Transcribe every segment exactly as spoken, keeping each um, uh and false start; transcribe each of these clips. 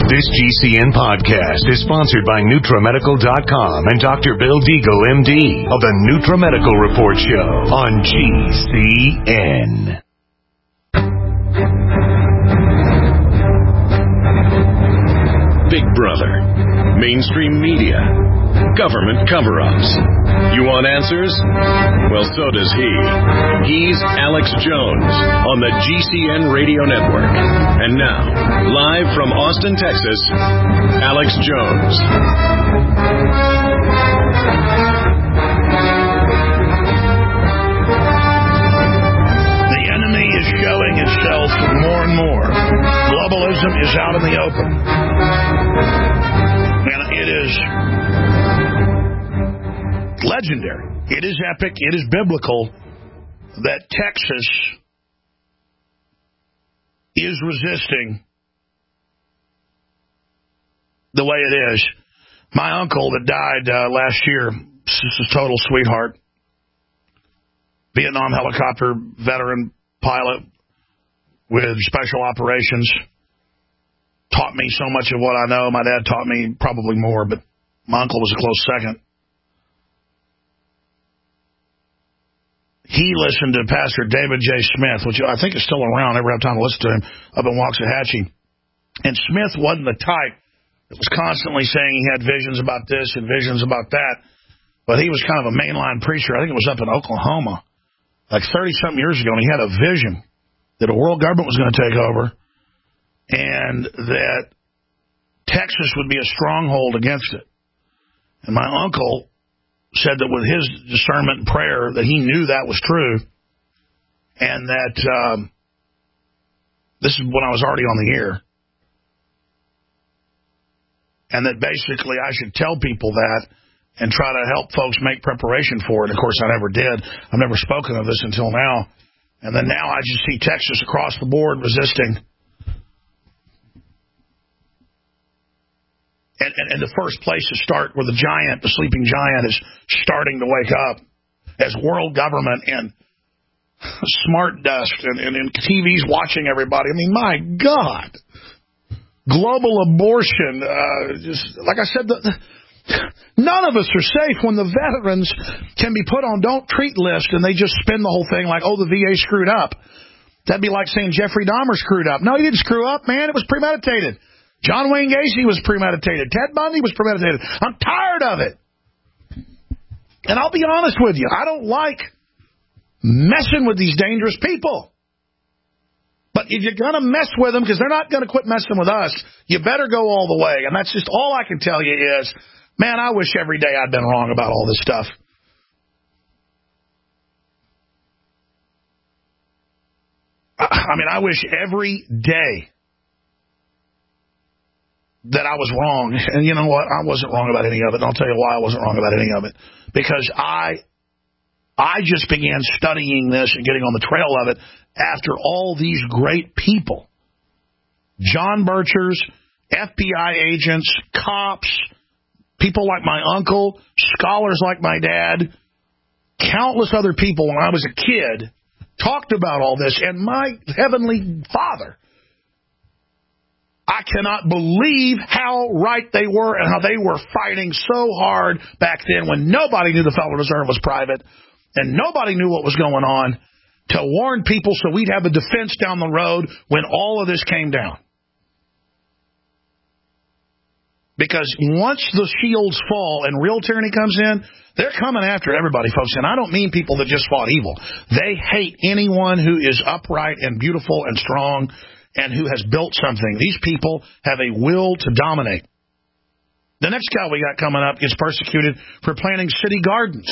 This G C N podcast is sponsored by NutraMedical dot com and Doctor Bill Deagle, M D, of the NutraMedical Report Show on G C N. Big Brother, mainstream media, government cover-ups. You want answers? Well, so does he. He's Alex Jones on the G C N Radio Network. And now, live from Austin, Texas, Alex Jones. The enemy is showing itself more and more. Globalism is out in the open. And it is legendary. It is epic. It is biblical that Texas is resisting the way it is. My uncle that died uh, last year, this is a total sweetheart, Vietnam helicopter veteran pilot with special operations, taught me so much of what I know. My dad taught me probably more, but my uncle was a close second. He listened to Pastor David J. Smith, which I think is still around. I never have time to listen to him, up in Waxahachie. And Smith wasn't the type that was constantly saying he had visions about this and visions about that. But he was kind of a mainline preacher. I think it was up in Oklahoma, like thirty-something years ago, and he had a vision that a world government was going to take over and that Texas would be a stronghold against it. And my uncle said that with his discernment and prayer that he knew that was true, and that um, this is when I was already on the air, and that basically I should tell people that and try to help folks make preparation for it. Of course, I never did. I've never spoken of this until now. And then now I just see Texas across the board resisting. And, and, and the first place to start where the giant, the sleeping giant, is starting to wake up as world government and smart dust and, and, and T V's watching everybody. I mean, my God. Global abortion. Uh, just like I said, the, the, none of us are safe when the veterans can be put on don't treat list and they just spin the whole thing like, oh, the V A screwed up. That'd be like saying Jeffrey Dahmer screwed up. No, he didn't screw up, man. It was premeditated. John Wayne Gacy was premeditated. Ted Bundy was premeditated. I'm tired of it. And I'll be honest with you, I don't like messing with these dangerous people. But if you're going to mess with them, because they're not going to quit messing with us, you better go all the way. And that's just all I can tell you is, man, I wish every day I'd been wrong about all this stuff. I mean, I wish every day that I was wrong. And you know what? I wasn't wrong about any of it. And I'll tell you why I wasn't wrong about any of it. Because I I just began studying this and getting on the trail of it after all these great people. John Birchers, F B I agents, cops, people like my uncle, scholars like my dad, countless other people when I was a kid talked about all this. And my heavenly Father, I cannot believe how right they were and how they were fighting so hard back then when nobody knew the Federal Reserve was private and nobody knew what was going on, to warn people so we'd have a defense down the road when all of this came down. Because once the shields fall and real tyranny comes in, they're coming after everybody, folks. And I don't mean people that just fought evil. They hate anyone who is upright and beautiful and strong and who has built something. These people have a will to dominate. The next guy we got coming up gets persecuted for planting city gardens.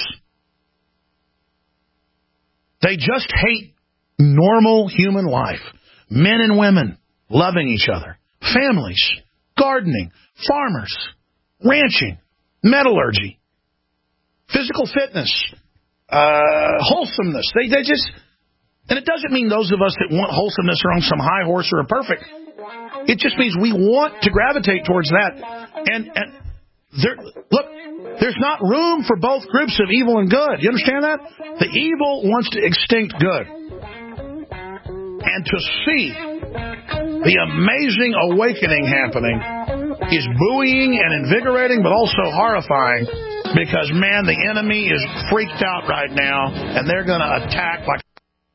They just hate normal human life. Men and women loving each other. Families, gardening, farmers, ranching, metallurgy, physical fitness, uh, wholesomeness. They, they just... And it doesn't mean those of us that want wholesomeness are on some high horse or are perfect. It just means we want to gravitate towards that. And, and there, look, there's not room for both groups of evil and good. You understand that? The evil wants to extinct good. And to see The amazing awakening happening is buoying and invigorating, but also horrifying because, man, the enemy is freaked out right now, and they're going to attack like...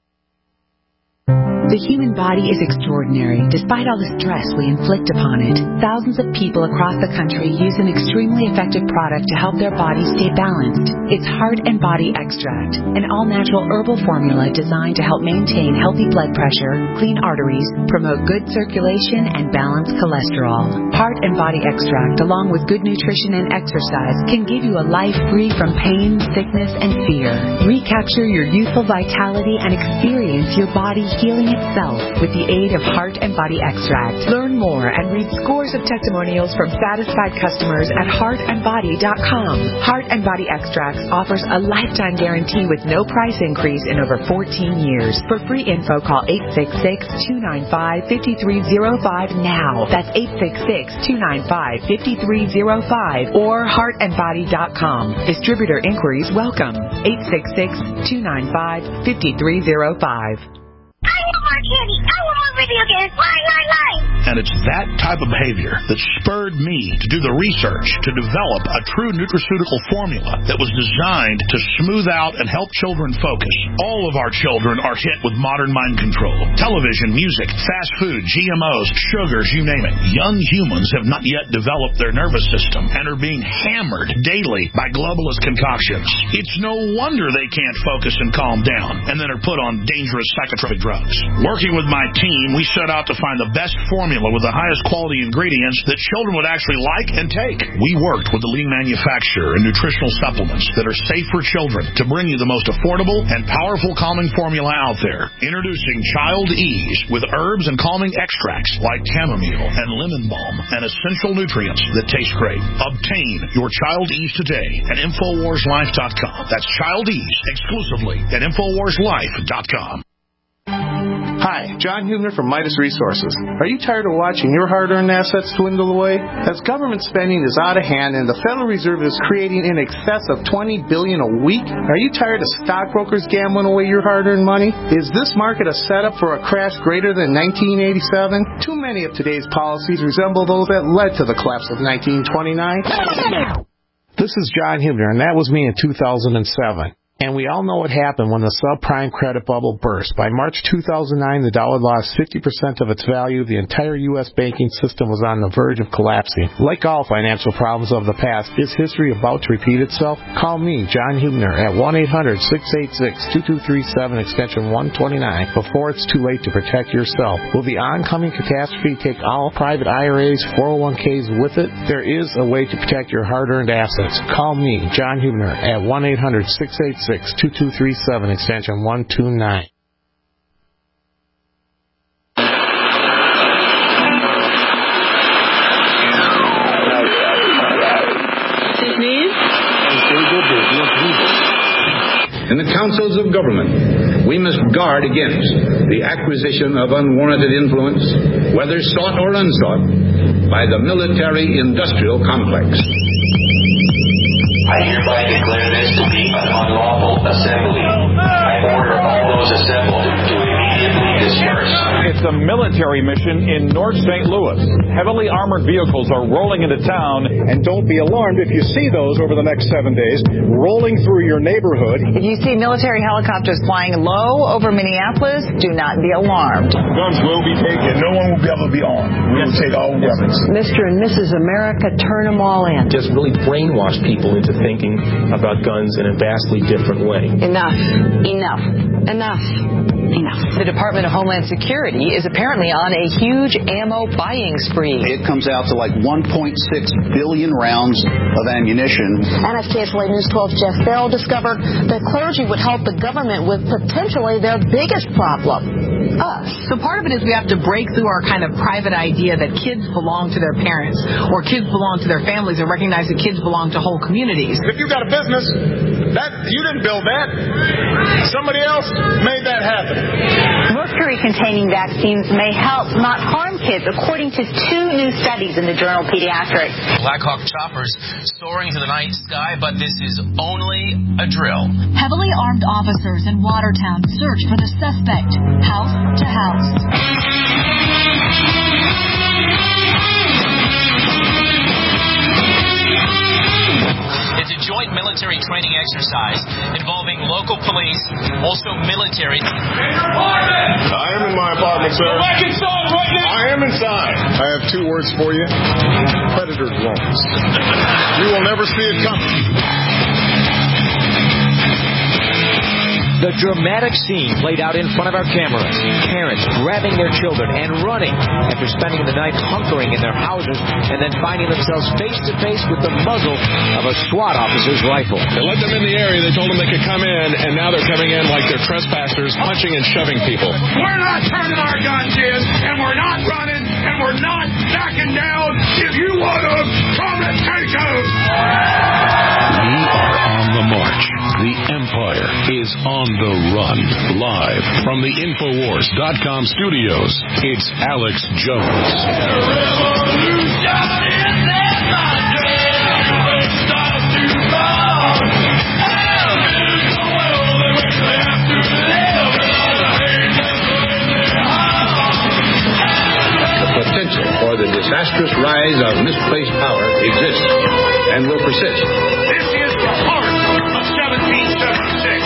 The human body is extraordinary, despite all the stress we inflict upon it. Thousands of people across the country use an extremely effective product to help their bodies stay balanced. It's Heart and Body Extract, an all-natural herbal formula designed to help maintain healthy blood pressure, clean arteries, promote good circulation, and balance cholesterol. Heart and Body Extract, along with good nutrition and exercise, can give you a life free from pain, sickness, and fear. Recapture your youthful vitality and experience your body healing itself with the aid of Heart and Body Extract. Learn more and read scores of testimonials from satisfied customers at heart and body dot com. Heart and Body Extracts offers a lifetime guarantee with no price increase in over fourteen years. For free info, call eight six six, two nine five, five three zero five now. That's eight six six, two nine five, five three zero five or heart and body dot com. Distributor inquiries welcome. eight six six, two nine five, five three zero five. I want more candy. I want more video games. Line, line, line. And it's that type of behavior that spurred me to do the research to develop a true nutraceutical formula that was designed to smooth out and help children focus. All of our children are hit with modern mind control. Television, music, fast food, G M Os, sugars, you name it. Young humans have not yet developed their nervous system and are being hammered daily by globalist concoctions. It's no wonder they can't focus and calm down and then are put on dangerous psychotropic drugs. Working with my team, we set out to find the best formula with the highest quality ingredients that children would actually like and take. We worked with the leading manufacturer in nutritional supplements that are safe for children to bring you the most affordable and powerful calming formula out there. Introducing Child Ease with herbs and calming extracts like chamomile and lemon balm and essential nutrients that taste great. Obtain your Child Ease today at Infowars Life dot com. That's Child Ease exclusively at Infowars Life dot com. Hi, John Hubner from Midas Resources. Are you tired of watching your hard-earned assets dwindle away? As government spending is out of hand and the Federal Reserve is creating in excess of twenty billion dollars a week, are you tired of stockbrokers gambling away your hard-earned money? Is this market a setup for a crash greater than nineteen eighty-seven? Too many of today's policies resemble those that led to the collapse of nineteen twenty-nine. This is John Hubner, and that was me in two thousand seven. And we all know what happened when the subprime credit bubble burst. By March two thousand nine, the dollar lost fifty percent of its value. The entire U S banking system was on the verge of collapsing. Like all financial problems of the past, is history about to repeat itself? Call me, John Hubner, at one eight hundred, six eight six, two two three seven, extension one twenty-nine, before it's too late to protect yourself. Will the oncoming catastrophe take all private I R As, four oh one Ks with it? There is a way to protect your hard-earned assets. Call me, John Hubner, at one eight hundred, six eight six, two two three seven, extension one two nine. In the councils of government, we must guard against the acquisition of unwarranted influence, whether sought or unsought, by the military-industrial complex. I hereby declare this to be an unlawful assembly. I order all those assembled to immediately disperse. It's a military mission in North Saint Louis. Heavily armored vehicles are rolling into town. And don't be alarmed if you see those over the next seven days rolling through your neighborhood. If you see military helicopters flying low over Minneapolis, do not be alarmed. Guns will be taken. No one will be able to be armed. We will take all weapons. Mister and Missus America, turn them all in. Just really brainwash people into thinking about guns in a vastly different way. Enough. Enough. Enough. Enough. The Department of Homeland Security is apparently on a huge ammo buying spree. It comes out to like one point six billion rounds of ammunition. N S K S L A News twelve Jeff Farrell discovered that clergy would help the government with potentially their biggest problem, us. So part of it is we have to break through our kind of private idea that kids belong to their parents or kids belong to their families and recognize that kids belong to whole communities. If you got a business, that you didn't build that. Somebody else made that happen. Mercury-containing vaccines may help, not harm kids, according to two new studies in the journal Pediatrics. Black Hawk choppers soaring to the night sky, but this is only a drill. Heavily armed officers in Watertown search for the suspect, house to house. It's a joint military training exercise involving local police, also military. I am in my apartment, sir. Go back inside right now. I am inside. I have two words for you. Predator drones. You will never see it coming. The dramatic scene played out in front of our cameras. Parents grabbing their children and running after spending the night hunkering in their houses and then finding themselves face-to-face with the muzzle of a SWAT officer's rifle. They let them in the area. They told them they could come in, and now they're coming in like they're trespassers, punching and shoving people. We're not turning our guns in, and we're not running, and we're not backing down. If you want them, come and take them. We are on the march. The Empire is on the run. Live from the Infowars dot com studios, it's Alex Jones. The potential for the disastrous rise of misplaced power exists and will persist. This is the heart of seventeen seventy-six.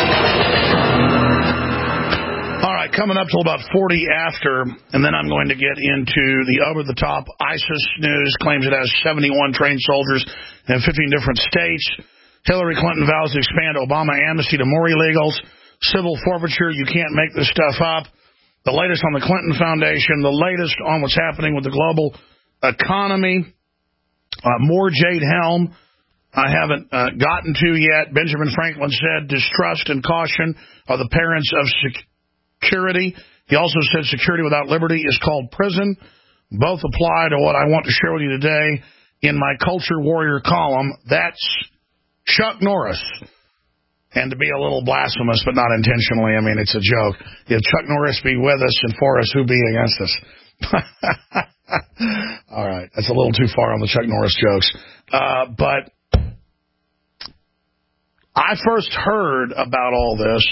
All right, coming up till about forty after, and then I'm going to get into the over-the-top ISIS news. Claims it has seventy-one trained soldiers in fifteen different states. Hillary Clinton vows to expand Obama amnesty to more illegals. Civil forfeiture, you can't make this stuff up. The latest on the Clinton Foundation. The latest on what's happening with the global economy. Uh, more Jade Helm. I haven't uh, gotten to yet. Benjamin Franklin said distrust and caution are the parents of security. He also said security without liberty is called prison. Both apply to what I want to share with you today in my Culture Warrior column. That's Chuck Norris. And to be a little blasphemous, but not intentionally, I mean, it's a joke. If Chuck Norris be with us and for us, who be against us? All right, that's a little too far on the Chuck Norris jokes. Uh, but I first heard about all this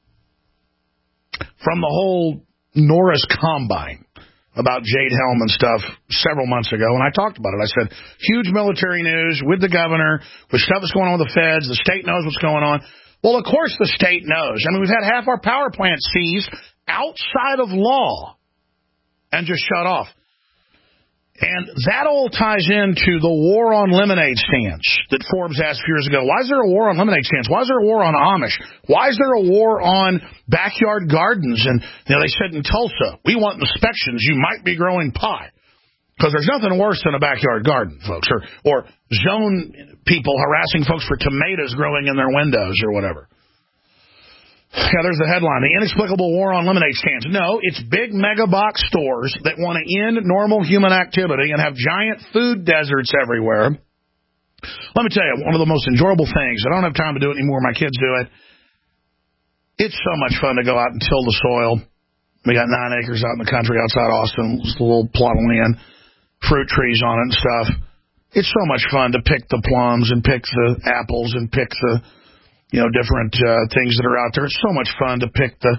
from the whole Norris Combine about Jade Helm and stuff several months ago, and I talked about it. I said, huge military news with the governor, with stuff that's going on with the feds. The state knows what's going on. Well, of course the state knows. I mean, we've had half our power plants seized outside of law and just shut off. And that all ties into the war on lemonade stands that Forbes asked years ago. Why is there a war on lemonade stands? Why is there a war on Amish? Why is there a war on backyard gardens? And you know, they said in Tulsa, we want inspections. You might be growing pie. Because there's nothing worse than a backyard garden, folks, or or zone people harassing folks for tomatoes growing in their windows or whatever. Yeah, there's the headline, the inexplicable war on lemonade stands. No, it's big mega box stores that want to end normal human activity and have giant food deserts everywhere. Let me tell you, one of the most enjoyable things, I don't have time to do it anymore, my kids do it. It's so much fun to go out and till the soil. We got nine acres out in the country outside Austin, just a little plot of land. Fruit trees on it and stuff. It's so much fun to pick the plums and pick the apples and pick the, you know, different uh, things that are out there. It's so much fun to pick the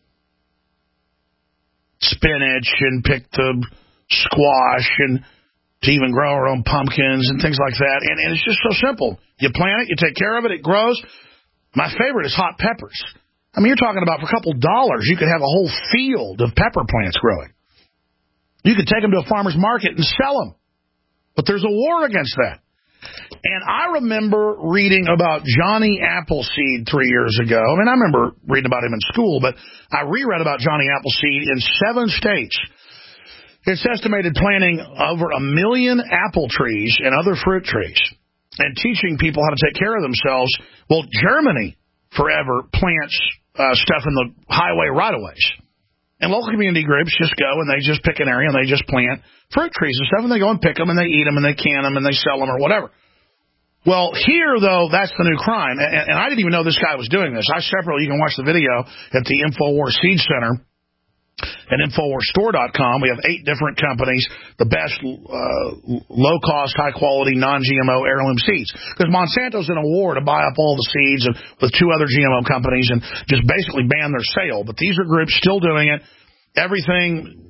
spinach and pick the squash and to even grow our own pumpkins and things like that. And, and it's just so simple. You plant it, you take care of it, it grows. My favorite is hot peppers. I mean, you're talking about for a couple dollars, you could have a whole field of pepper plants growing. You could take them to a farmer's market and sell them. But there's a war against that. And I remember reading about Johnny Appleseed three years ago. I mean, I remember reading about him in school, but I reread about Johnny Appleseed in seven states. It's estimated planting over a million apple trees and other fruit trees and teaching people how to take care of themselves. Well, Germany forever plants uh, stuff in the highway right-of-ways. And local community groups just go and they just pick an area and they just plant fruit trees and stuff, and they go and pick them and they eat them and they can them and they sell them or whatever. Well, here, though, that's the new crime. And, and I didn't even know this guy was doing this. I separately, you can watch the video at the InfoWars Seed Center at Infowars Store dot com. We have eight different companies, the best uh, low-cost, high-quality, non G M O heirloom seeds. Because Monsanto's in a war to buy up all the seeds and, with two other G M O companies and just basically ban their sale. But these are groups still doing it. Everything,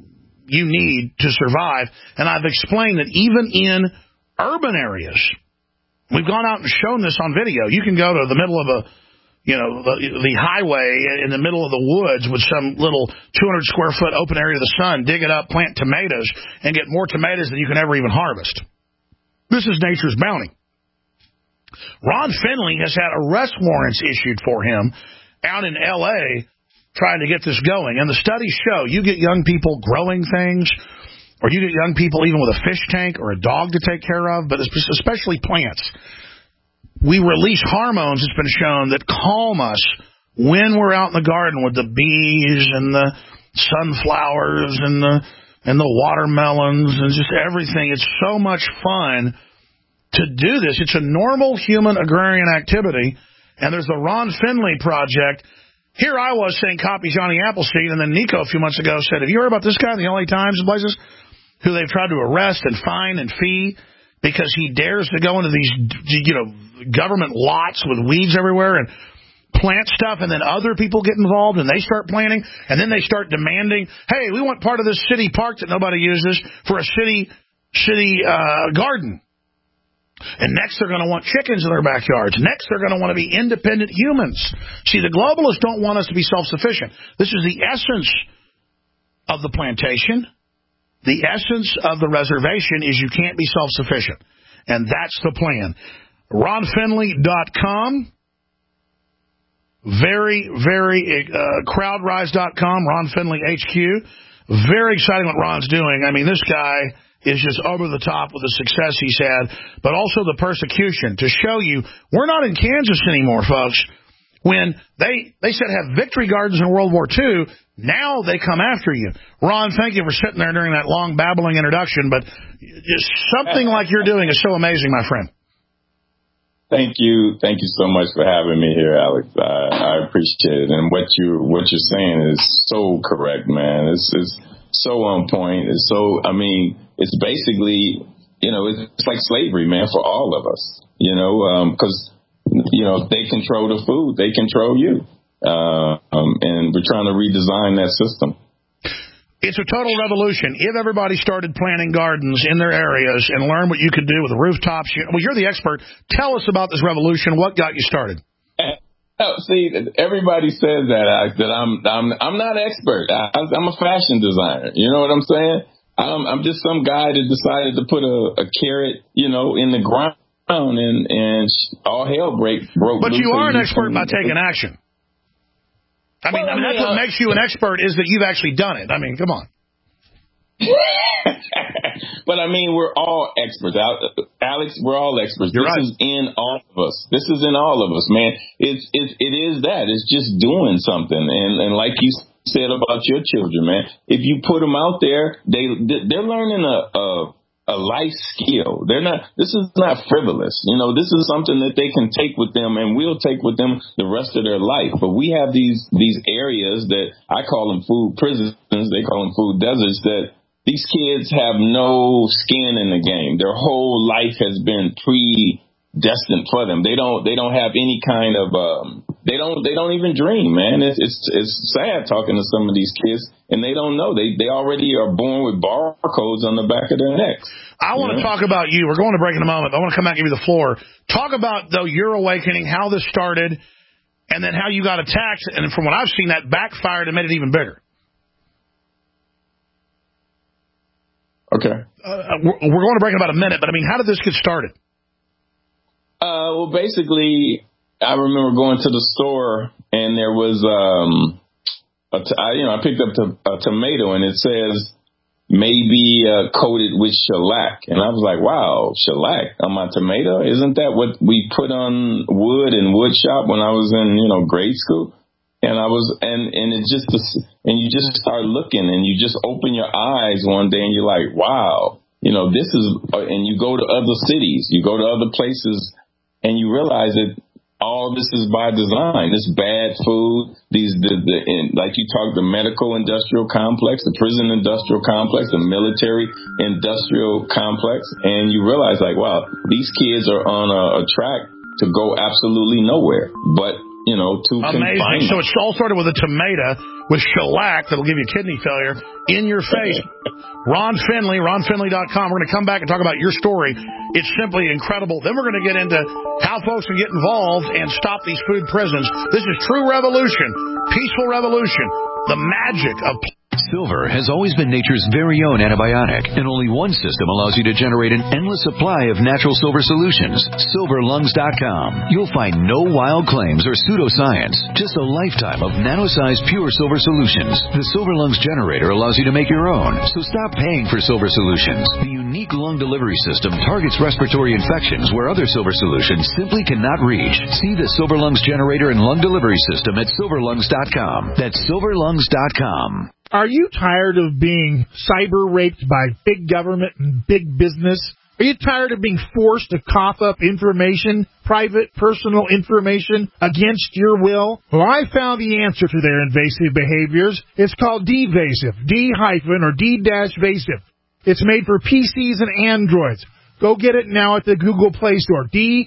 you need to survive. And I've explained that even in urban areas, we've gone out and shown this on video. You can go to the middle of a, you know, the, the highway in the middle of the woods with some little two hundred square foot open area of the sun, dig it up, plant tomatoes, and get more tomatoes than you can ever even harvest. This is nature's bounty. Ron Finley has had arrest warrants issued for him out in L A trying to get this going. And the studies show you get young people growing things, or you get young people even with a fish tank or a dog to take care of, but especially plants. We release hormones, it's been shown, that calm us when we're out in the garden with the bees and the sunflowers and the and the watermelons and just everything. It's so much fun to do this. It's a normal human agrarian activity, and there's the Ron Finley Project. Here I was saying copy Johnny Appleseed, and then Nico a few months ago said, have you heard about this guy in the L A Times and places, who they've tried to arrest and fine and fee because he dares to go into these, you know, government lots with weeds everywhere and plant stuff, and then other people get involved and they start planting, and then they start demanding, hey, we want part of this city park that nobody uses for a city city uh, garden. And next they're going to want chickens in their backyards. Next they're going to want to be independent humans. See, the globalists don't want us to be self-sufficient. This is the essence of the plantation. The essence of the reservation is you can't be self-sufficient. And that's the plan. Ron Finley dot com. Very, very, uh, Crowdrise dot com, Ron Finley H Q. Very exciting what Ron's doing. I mean, this guy is just over the top with the success he's had, but also the persecution to show you we're not in Kansas anymore, folks. When they, they said have victory gardens in World War Two, now they come after you. Ron, thank you for sitting there during that long babbling introduction, but just something like you're doing is so amazing, my friend. Thank you. Thank you so much for having me here, Alex. I, I appreciate it. And what you, what you're saying is so correct, man. It's, it's so on point. It's so, I mean, it's basically, you know, it's like slavery, man, for all of us, you know, um, cause, you know, if they control the food, they control you. Uh, um, and we're trying to redesign that system. It's a total revolution. If everybody started planting gardens in their areas and learned what you could do with the rooftops. Well, you're the expert. Tell us about this revolution. What got you started? Oh, see, everybody says that I, that I'm I'm I'm not an expert. I, I'm a fashion designer. You know what I'm saying? I'm, I'm just some guy that decided to put a, a carrot, you know, in the ground, and and all hell break broke. But you are an expert by taking action. I mean, well, I mean, that's what makes you an expert is that you've actually done it. I mean, come on. But, I mean, we're all experts. Alex, we're all experts. You're this right. is in all of us. This is in all of us, man. It's, it's, it is that. It's just doing something. And, and like you said about your children, man, if you put them out there, they, they're learning a, a a life skill. They're not, this is not frivolous. You know, this is something that they can take with them and will take with them the rest of their life. But we have these, these areas that I call them food prisons. They call them food deserts, that these kids have no skin in the game. Their whole life has been predestined for them. They don't, they don't have any kind of, um, they don't, they don't even dream, man. It's, it's, it's sad talking to some of these kids, and they don't know. They, they already are born with barcodes on the back of their necks. I want to talk about you. We're going to break in a moment. I want to come back and give you the floor. Talk about, though, your awakening, how this started, and then how you got attacked. And from what I've seen, that backfired and made it even bigger. Okay. Uh, we're, we're going to break in about a minute, but, I mean, how did this get started? Uh, well, basically, I remember going to the store, and there was, um, a t- I, you know, I picked up t- a tomato, and it says, maybe uh, coated with shellac. And I was like, wow, shellac on my tomato? Isn't that what we put on wood in wood shop when I was in, you know, grade school? And I was, and, and it just, and you just start looking, and you just open your eyes one day, and you're like, wow, you know, this is, and you go to other cities, you go to other places, and you realize that all this is by design. This bad food, these, the, the in, like you talked, the medical industrial complex, the prison industrial complex, the military industrial complex, and you realize, like, wow, these kids are on a, a track to go absolutely nowhere. But you know, to amazing. So it all started with a tomato with shellac that'll give you kidney failure in your face. Ron Finley, ron finley dot com. We're going to come back and talk about your story. It's simply incredible. Then we're going to get into how folks can get involved and stop these food prisons. This is true revolution, peaceful revolution, the magic of... Silver has always been nature's very own antibiotic, and only one system allows you to generate an endless supply of natural silver solutions. silver lungs dot com. You'll find no wild claims or pseudoscience, just a lifetime of nano-sized pure silver solutions. The Silver Lungs generator allows you to make your own, so stop paying for silver solutions. The unique lung delivery system targets respiratory infections where other silver solutions simply cannot reach. See the Silver Lungs generator and lung delivery system at silver lungs dot com. That's silver lungs dot com. Are you tired of being cyber raped by big government and big business? Are you tired of being forced to cough up information, private, personal information, against your will? Well, I found the answer to their invasive behaviors. It's called D-Vasive, D-hyphen or D-Vasive. It's made for P Cs and Androids. Go get it now at the Google Play Store.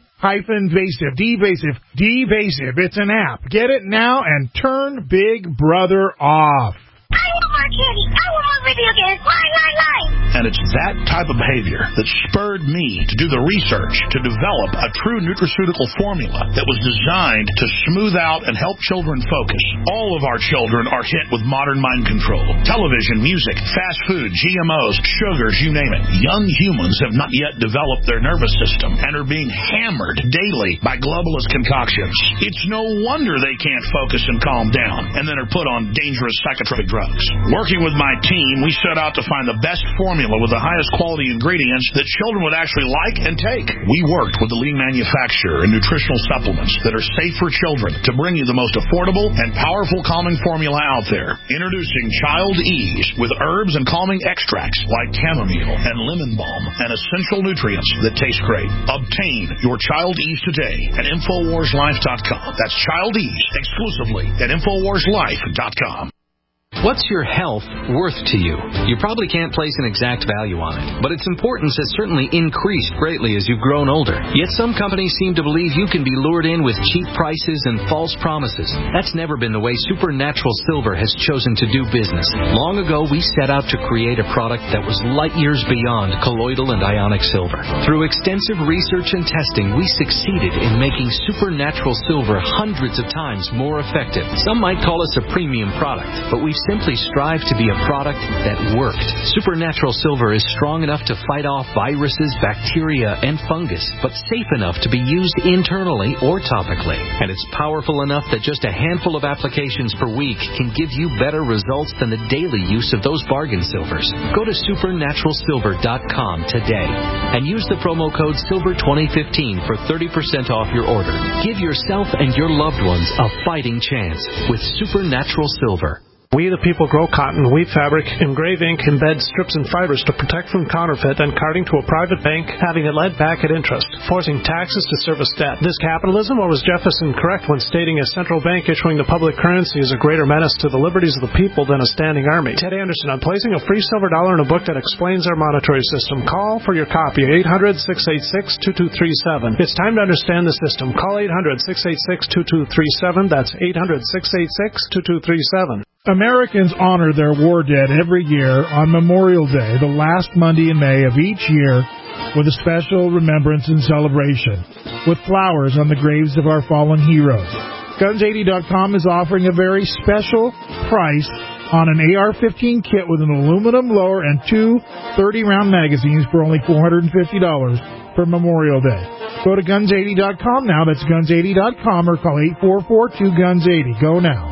D-Vasive, D-Vasive, D-Vasive. It's an app. Get it now and turn Big Brother off. I want more candy. I want more video games. Line, line, line. And it's that type of behavior that spurred me to do the research to develop a true nutraceutical formula that was designed to smooth out and help children focus. All of our children are hit with modern mind control. Television, music, fast food, G M Os, sugars, you name it. Young humans have not yet developed their nervous system and are being hammered daily by globalist concoctions. It's no wonder they can't focus and calm down and then are put on dangerous psychotropic drugs. Working with my team, we set out to find the best formula with the highest quality ingredients that children would actually like and take. We worked with the leading manufacturer in nutritional supplements that are safe for children to bring you the most affordable and powerful calming formula out there. Introducing Child Ease with herbs and calming extracts like chamomile and lemon balm and essential nutrients that taste great. Obtain your Child Ease today at infowars life dot com. That's Child Ease exclusively at infowars life dot com. What's your health worth to you? You probably can't place an exact value on it, but its importance has certainly increased greatly as you've grown older. Yet some companies seem to believe you can be lured in with cheap prices and false promises. That's never been the way Supernatural Silver has chosen to do business. Long ago, we set out to create a product that was light years beyond colloidal and ionic silver. Through extensive research and testing, we succeeded in making Supernatural Silver hundreds of times more effective. Some might call us a premium product, but we've simply strive to be a product that worked. Supernatural Silver is strong enough to fight off viruses, bacteria, and fungus, but safe enough to be used internally or topically. And it's powerful enough that just a handful of applications per week can give you better results than the daily use of those bargain silvers. Go to supernatural silver dot com today and use the promo code silver twenty fifteen for thirty percent off your order. Give yourself and your loved ones a fighting chance with Supernatural Silver. We the people grow cotton, weave fabric, engrave ink, embed strips and fibers to protect from counterfeit and carting to a private bank, having it led back at interest, forcing taxes to service debt. This capitalism, or was Jefferson correct when stating a central bank issuing the public currency is a greater menace to the liberties of the people than a standing army? Ted Anderson, I'm placing a free silver dollar in a book that explains our monetary system. Call for your copy, eight hundred, six eight six, two two three seven. It's time to understand the system. Call eight hundred, six eight six, two two three seven. That's eight hundred, six eight six, two two three seven. Americans honor their war dead every year on Memorial Day, the last Monday in May of each year, with a special remembrance and celebration, with flowers on the graves of our fallen heroes. guns eighty dot com is offering a very special price on an A R fifteen kit with an aluminum lower and two thirty-round magazines for only four hundred fifty dollars for Memorial Day. Go to guns eighty dot com now. That's guns eighty dot com or call eight four four, two guns eighty. Go now.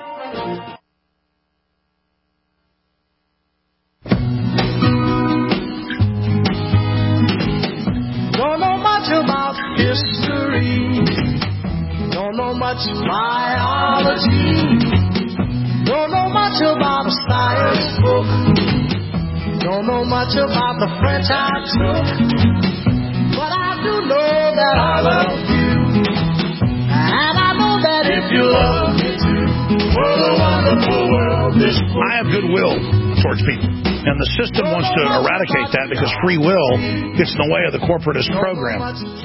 History, don't know much biology, don't know much about a science book, don't know much about the French I took, but I do know that I love you, and I know that if you love me too, what a wonderful world this world. I have goodwill towards people. And the system wants to eradicate that because free will gets in the way of the corporatist program.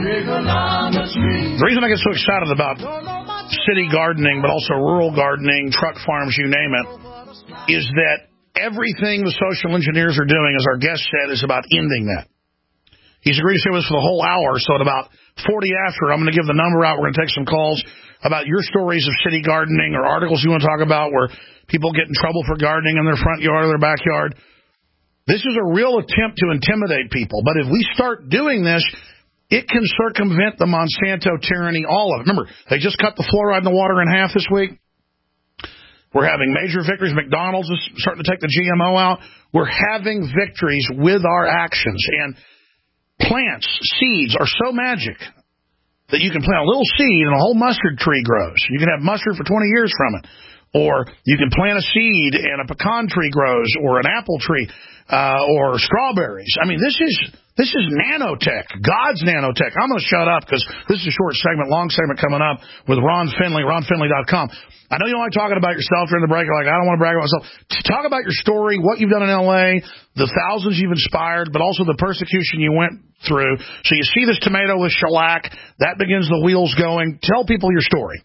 The reason I get so excited about city gardening, but also rural gardening, truck farms, you name it, is that everything the social engineers are doing, as our guest said, is about ending that. He's agreed to stay with us for the whole hour, so at about forty after, I'm going to give the number out. We're going to take some calls about your stories of city gardening or articles you want to talk about where people get in trouble for gardening in their front yard or their backyard. This is a real attempt to intimidate people. But if we start doing this, it can circumvent the Monsanto tyranny, all of it. Remember, they just cut the fluoride in the water in half this week. We're having major victories. McDonald's is starting to take the G M O out. We're having victories with our actions. And plants, seeds are so magic that you can plant a little seed and a whole mustard tree grows. You can have mustard for twenty years from it. Or you can plant a seed and a pecan tree grows, or an apple tree, uh, or strawberries. I mean, this is this is nanotech, God's nanotech. I'm going to shut up because this is a short segment, long segment coming up with Ron Finley, ron finley dot com. I know you don't like talking about yourself during the break. You're like, I don't want to brag about myself. Talk about your story, what you've done in L A, the thousands you've inspired, but also the persecution you went through. So you see this tomato with shellac. That begins the wheels going. Tell people your story.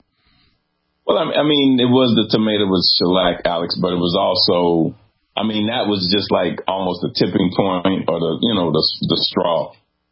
Well, I mean, it was the tomato with shellac, Alex, but it was also, I mean, that was just like almost the tipping point or the, you know, the the straw.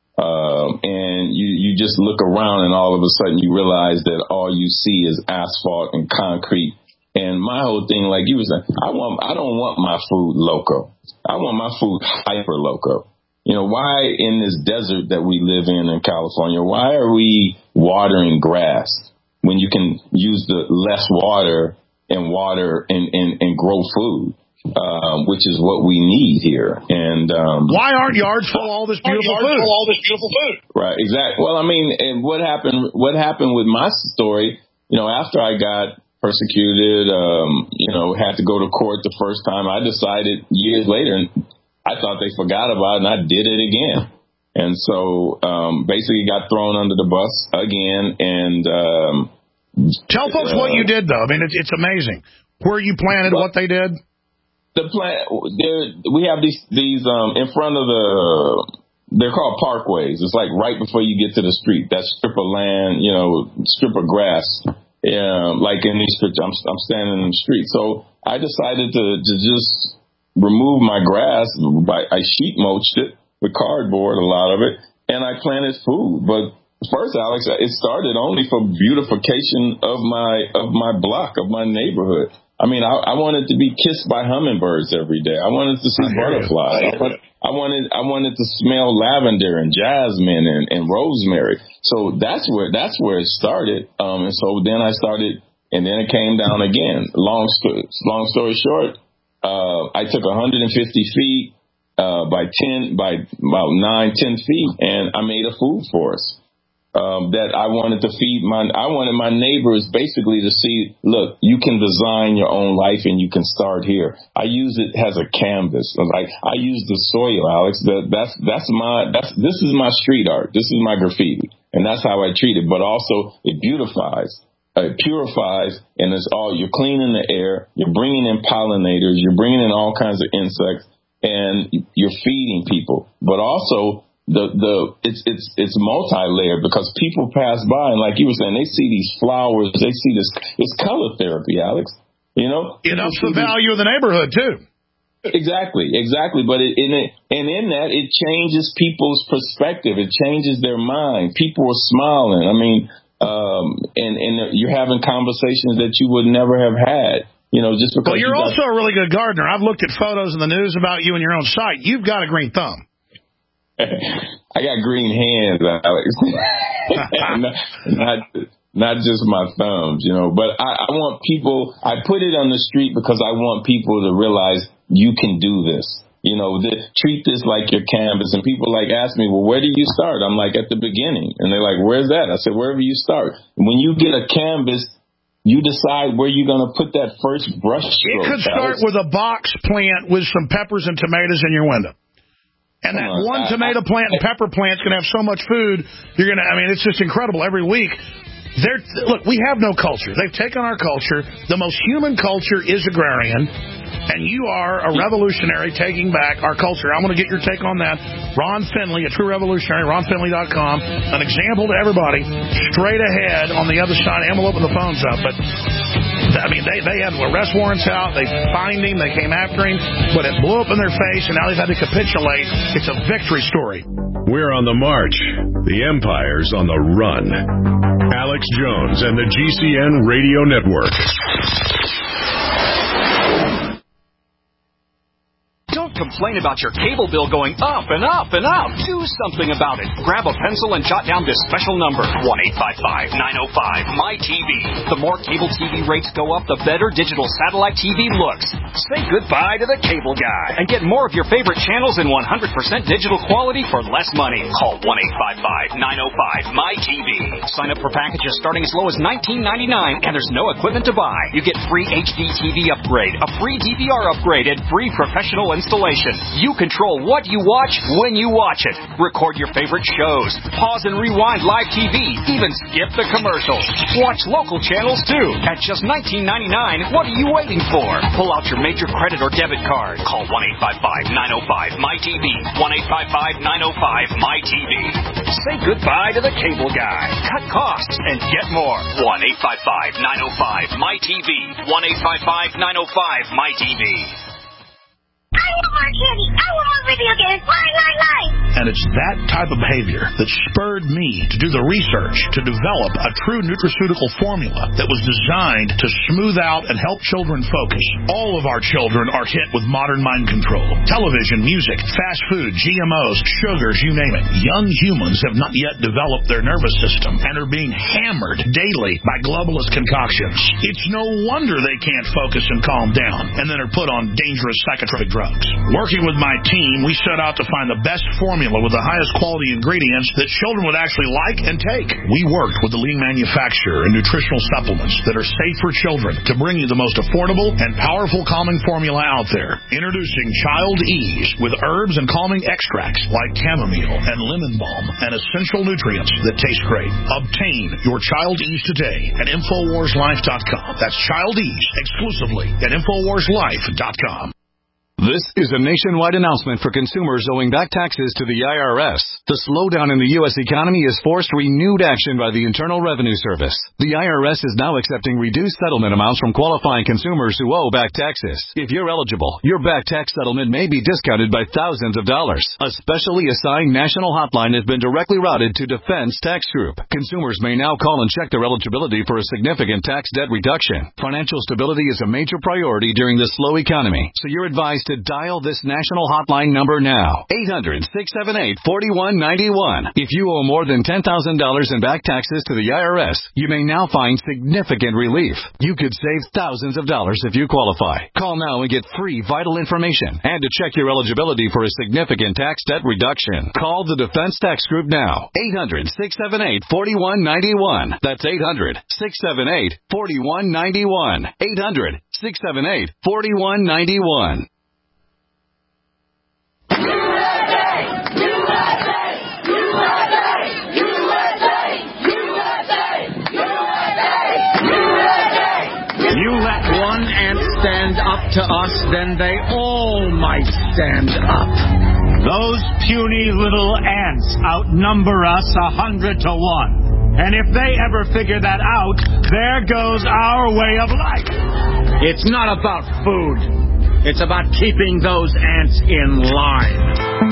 Um, and you, you just look around and all of a sudden you realize that all you see is asphalt and concrete. And my whole thing, like you were saying, I want, I don't want my food loco. I want my food hyper loco. You know, why in this desert that we live in in California, why are we watering grass when you can use the less water and water and, and, and grow food, um, which is what we need here. And um, why aren't yards full of all this beautiful food? Full of all this beautiful food? Right, exactly. Well, I mean, and what happened? What happened with my story? You know, after I got persecuted, um, you know, had to go to court the first time. I decided years later, and I thought they forgot about it, and I did it again. And so um, basically got thrown under the bus again. And um, tell folks uh, what you did, though. I mean, it's, it's amazing. Where you planted, what they did. The plant, we have these these um, in front of the. They're called parkways. It's like right before you get to the street. That strip of land, you know, strip of grass. Yeah, like in these pictures, I'm I'm standing in the street. So I decided to to just remove my grass. By I sheet mulched it with cardboard, a lot of it, and I planted food. But first, Alex, it started only for beautification of my of my block, of my neighborhood. I mean, I, I wanted to be kissed by hummingbirds every day. I wanted to see butterflies. I, wanted, I wanted I wanted to smell lavender and jasmine and, and rosemary. So that's where that's where it started. Um, and so then I started, and then it came down again. Long story long story short, uh, I took one hundred fifty feet. Uh, by ten, by about nine, ten feet, and I made a food forest um, that I wanted to feed my. I wanted my neighbors basically to see. Look, you can design your own life, and you can start here. I use it as a canvas. Like I use the soil, Alex. That, that's that's my. That's this is my street art. This is my graffiti, and that's how I treat it. But also, it beautifies. It purifies, and it's all. You're cleaning the air. You're bringing in pollinators. You're bringing in all kinds of insects. And you're feeding people, but also the the it's it's it's multi-layered because people pass by and like you were saying, they see these flowers, they see this. It's color therapy, Alex. You know, it ups the value of the neighborhood too. Exactly, exactly. But it, in it, and in that, it changes people's perspective. It changes their mind. People are smiling. I mean, um, and and you're having conversations that you would never have had. You know, just because. Well, you're you also a really good gardener. I've looked at photos in the news about you and your own site. You've got a green thumb. I got green hands, Alex. not, not not just my thumbs, you know. But I, I want people. I put it on the street because I want people to realize you can do this. You know, the, treat this like your canvas. And people like ask me, well, where do you start? I'm like, at the beginning. And they're like, where's that? I said, wherever you start. When you get a canvas, you decide where you're going to put that first brush stroke. It could start with a box plant with some peppers and tomatoes in your window. And that one tomato plant and pepper plant's going to have so much food, you're going to, I mean, it's just incredible. Every week, They're, look, we have no culture. They've taken our culture. The most human culture is agrarian, and you are a revolutionary taking back our culture. I'm going to get your take on that. Ron Finley, a true revolutionary, ron finley dot com, an example to everybody, straight ahead on the other side. And we'll open the phones up, but I mean, they, they had arrest warrants out. They fined him. They came after him, but it blew up in their face, and now they've had to capitulate. It's a victory story. We're on the march. The empire's on the run. Alex Jones and the G C N Radio Network. Don't complain about your cable bill going up and up and up. Do something about it. Grab a pencil and jot down this special number, one eight five five, nine oh five, M Y T V. The more cable T V rates go up, the better digital satellite T V looks. Say goodbye to the cable guy and get more of your favorite channels in one hundred percent digital quality for less money. Call one eight five five, nine oh five, M Y T V. Sign up for packages starting as low as nineteen ninety-nine, and there's no equipment to buy. You get free H D T V upgrade, a free D V R upgrade, and free professional installation. You control what you watch when you watch it. Record your favorite shows. Pause and rewind live T V. Even skip the commercials. Watch local channels too. At just nineteen ninety-nine, what are you waiting for? Pull out your major credit or debit card. Call one eight five five, nine oh five, M Y T V. one eight five five, nine oh five, M Y T V. Say goodbye to the cable guy. Cut costs and get more. one eight five five, nine oh five, M Y T V. one eight five five, nine oh five, M Y T V. I want more candy. I want more video games. Why, why, why? And it's that type of behavior that spurred me to do the research to develop a true nutraceutical formula that was designed to smooth out and help children focus. All of our children are hit with modern mind control. Television, music, fast food, G M Os, sugars, you name it. Young humans have not yet developed their nervous system and are being hammered daily by globalist concoctions. It's no wonder they can't focus and calm down and then are put on dangerous psychotropic drugs. Working with my team, we set out to find the best formula with the highest quality ingredients that children would actually like and take. We worked with the leading manufacturer in nutritional supplements that are safe for children to bring you the most affordable and powerful calming formula out there. Introducing Child Ease with herbs and calming extracts like chamomile and lemon balm and essential nutrients that taste great. Obtain your Child Ease today at Infowars Life dot com. That's Child Ease exclusively at Infowars Life dot com. This is a nationwide announcement for consumers owing back taxes to the I R S. The slowdown in the U S economy has forced renewed action by the Internal Revenue Service. The I R S is now accepting reduced settlement amounts from qualifying consumers who owe back taxes. If you're eligible, your back tax settlement may be discounted by thousands of dollars. A specially assigned national hotline has been directly routed to Defense Tax Group. Consumers may now call and check their eligibility for a significant tax debt reduction. Financial stability is a major priority during this slow economy, so you're advised to dial this national hotline number now. eight hundred, six seven eight, four one nine one. If you owe more than ten thousand dollars in back taxes to the I R S, you may now find significant relief. You could save thousands of dollars if you qualify. Call now and get free vital information and to check your eligibility for a significant tax debt reduction. Call the Defense Tax Group now. eight hundred, six seven eight, four one nine one. That's eight hundred, six seven eight, four one nine one. eight hundred, six seven eight, four one nine one. U S A! U S A! U S A! U S A! U S A! U S A! U S A! You let one ant stand up to us, then they all might stand up. Those puny little ants outnumber us a hundred to one. And if they ever figure that out, there goes our way of life. It's not about food. It's about keeping those ants in line.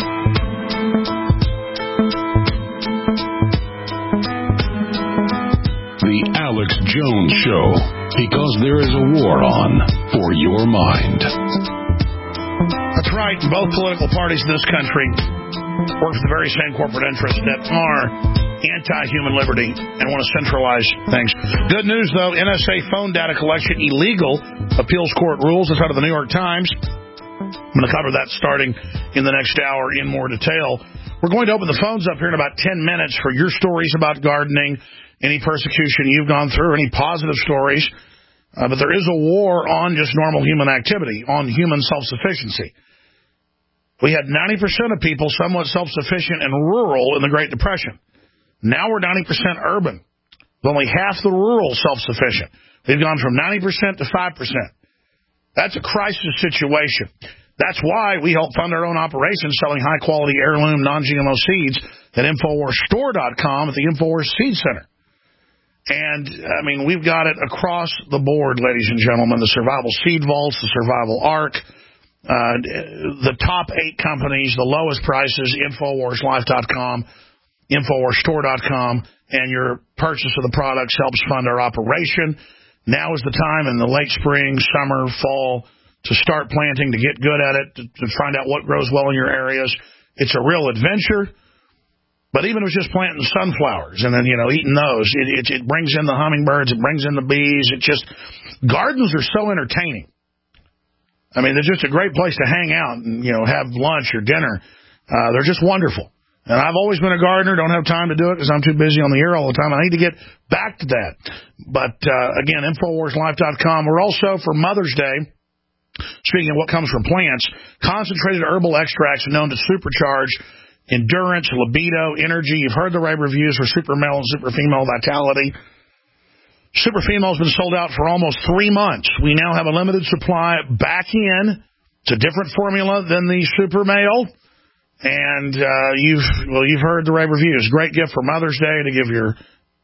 The Alex Jones Show, because there is a war on for your mind. That's right. Both political parties in this country work for the very same corporate interests that are anti-human liberty and want to centralize things. Good news, though, N S A phone data collection illegal. Appeals court rules. That's out of the New York Times. I'm going to cover that starting in the next hour in more detail. We're going to open the phones up here in about ten minutes for your stories about gardening, any persecution you've gone through, any positive stories. Uh, but there is a war on just normal human activity, on human self-sufficiency. We had ninety percent of people somewhat self-sufficient and rural in the Great Depression. Now we're ninety percent urban. Only half the rural self-sufficient. They've gone from ninety percent to five percent. That's a crisis situation. That's why we help fund our own operations selling high-quality heirloom non-G M O seeds at Infowars Store dot com at the Infowars Seed Center. And, I mean, we've got it across the board, ladies and gentlemen. The Survival Seed Vaults, the Survival Ark, uh, the top eight companies, the lowest prices, Infowars Life dot com, Infowars Store dot com, and your purchase of the products helps fund our operation. Now is the time in the late spring, summer, fall to start planting, to get good at it, to, to find out what grows well in your areas. It's a real adventure. But even if it's just planting sunflowers and then, you know, eating those, it, it, it brings in the hummingbirds, it brings in the bees. It just, gardens are so entertaining. I mean, they're just a great place to hang out and, you know, have lunch or dinner. Uh, they're just wonderful. And I've always been a gardener, don't have time to do it because I'm too busy on the air all the time. I need to get back to that. But, uh, again, Infowars Life dot com. We're also, for Mother's Day, speaking of what comes from plants, concentrated herbal extracts known to supercharge endurance, libido, energy. You've heard the rave reviews for super male and super female vitality. Super female has been sold out for almost three months. We now have a limited supply back in. It's a different formula than the super male. And uh, you've well, you've heard the rave reviews. Great gift for Mother's Day to give your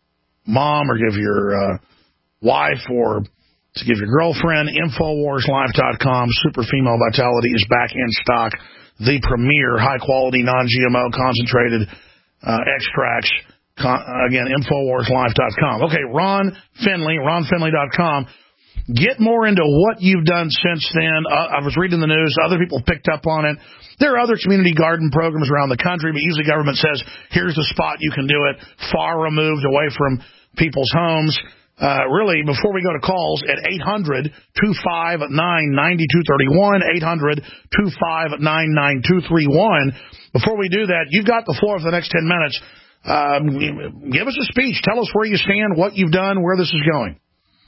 mom or give your uh, wife or to give your girlfriend. Infowars Life dot com. Super Female Vitality is back in stock. The premier high-quality non-G M O concentrated uh, extracts. Con- again, Infowars Life dot com. Okay, Ron Finley, Ron Finley dot com. Get more into what you've done since then. Uh, I was reading the news. Other people picked up on it. There are other community garden programs around the country, but usually government says, here's the spot you can do it, far removed away from people's homes. Uh, really, before we go to calls, at eight hundred, two five nine, nine two three one, eight hundred, two five nine, nine two three one. Before we do that, you've got the floor for the next ten minutes. Um, give us a speech. Tell us where you stand, what you've done, where this is going.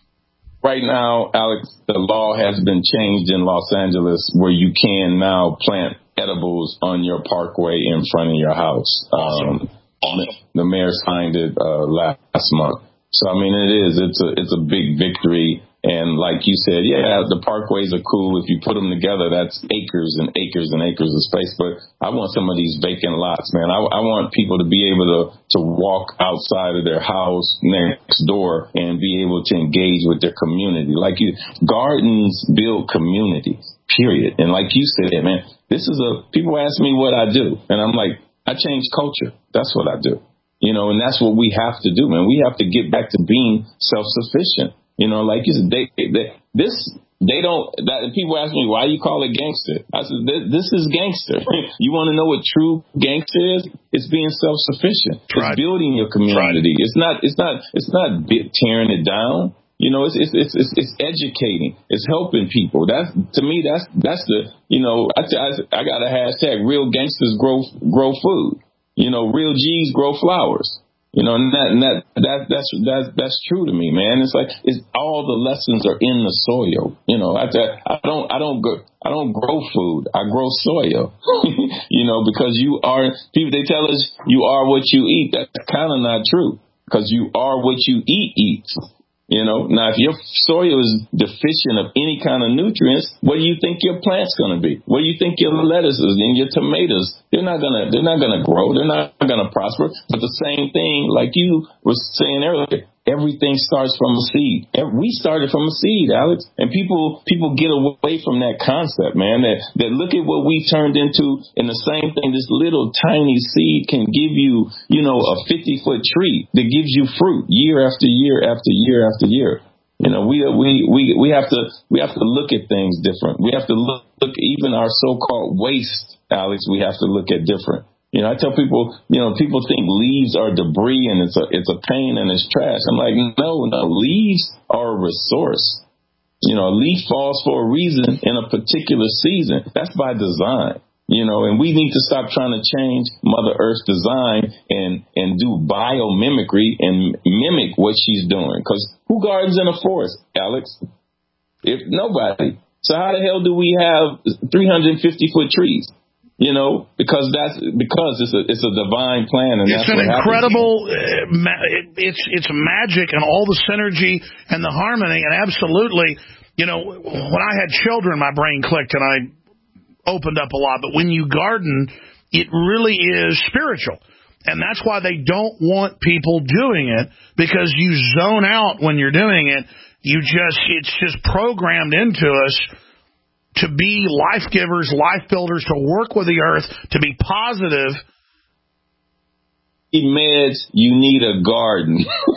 Right now, Alex, the law has been changed in Los Angeles where you can now plant edibles on your parkway in front of your house. Um, the mayor signed it uh, last month. So, I mean, it is. It's a it's a big victory. And like you said, yeah, the parkways are cool. If you put them together, that's acres and acres and acres of space. But I want some of these vacant lots, man. I, I want people to be able to, to walk outside of their house next door and be able to engage with their community. Like you, gardens build communities, period. And like you said, man, this is a, people ask me what I do. And I'm like, I change culture. That's what I do. You know, and that's what we have to do, man. We have to get back to being self-sufficient. You know, like you said, they, they, this, they don't, that, people ask me, why you call it gangster? I said, this is gangster. You want to know what true gangster is? It's being self-sufficient. Right. It's building your community. Right. It's not, it's not, it's not tearing it down. You know, it's, it's, it's, it's, it's educating. It's helping people. That's, to me, that's, that's the, you know, I, I, I got a hashtag, real gangsters grow, grow food. You know, real G's grow flowers. You know, and that, and that, that, that's, that's, that's true to me, man. It's like, it's all the lessons are in the soil. You know, I, I don't, I don't go, I don't grow food. I grow soil, you know, because you are, people, they tell us you are what you eat. That's kind of not true because you are what you eat eats. You know, now if your soil is deficient of any kind of nutrients, what do you think your plant's going to be? What do you think your lettuces and your tomatoes? They're not going to, they're not going to grow. They're not going to prosper. But the same thing, like you was saying earlier, everything starts from a seed. We started from a seed, Alex. And people, people get away from that concept, man, that, that look at what we turned into. And the same thing, this little tiny seed can give you, you know, a fifty foot tree that gives you fruit year after year after year after year. You know, we, we, we, we have to, we have to look at things different. We have to look, look even our so-called waste, Alex, we have to look at different. You know, I tell people, you know, people think leaves are debris and it's a, it's a pain and it's trash. I'm like, no, no, leaves are a resource. You know, a leaf falls for a reason in a particular season. That's by design. You know, and we need to stop trying to change Mother Earth's design and, and do biomimicry and mimic what she's doing. Because who gardens in a forest, Alex? If nobody. So how the hell do we have three hundred fifty foot trees? You know, because that's because it's a it's a divine plan, and it's that's an what incredible. Uh, ma- it, it's it's magic and all the synergy and the harmony, and absolutely, you know, when I had children, my brain clicked and I opened up a lot. But when you garden, it really is spiritual, and that's why they don't want people doing it, because you zone out when you're doing it. You just it's just programmed into us to be life givers, life builders, to work with the earth, to be positive. Meds, you need a garden.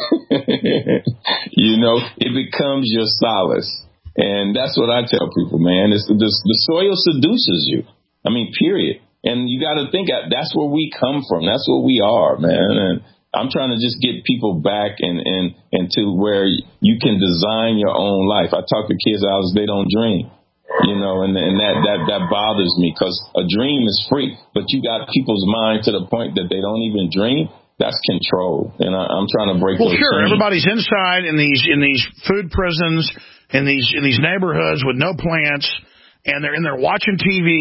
You know, it becomes your solace. And that's what I tell people, man. It's the, the soil seduces you. I mean, period. And you got to think that's where we come from. That's what we are, man. And I'm trying to just get people back and, and, and to where you can design your own life. I talk to kids, Alex, they don't dream. You know, and, and that, that, that bothers me, because a dream is free, but you got people's mind to the point that they don't even dream. That's control. And I, I'm trying to break well, those sure. dreams. Everybody's inside in these, in these food prisons, in these, in these neighborhoods with no plants, and they're in there watching T V,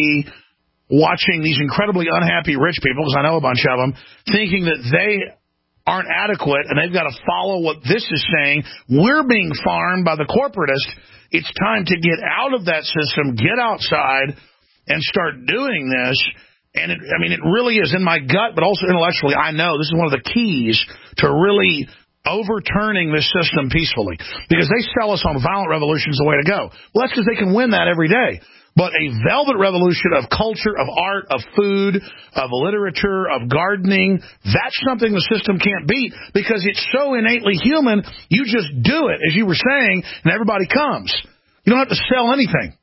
watching these incredibly unhappy rich people, because I know a bunch of them, thinking that they aren't adequate and they've got to follow what this is saying. We're being farmed by the corporatist. It's time to get out of that system, get outside, and start doing this. And, it, I mean, it really is in my gut, but also intellectually, I know this is one of the keys to really overturning this system peacefully. Because they sell us on violent revolutions the way to go. Well, that's because they can win that every day. But a velvet revolution of culture, of art, of food, of literature, of gardening, that's something the system can't beat, because it's so innately human. You just do it, as you were saying, and everybody comes. You don't have to sell anything.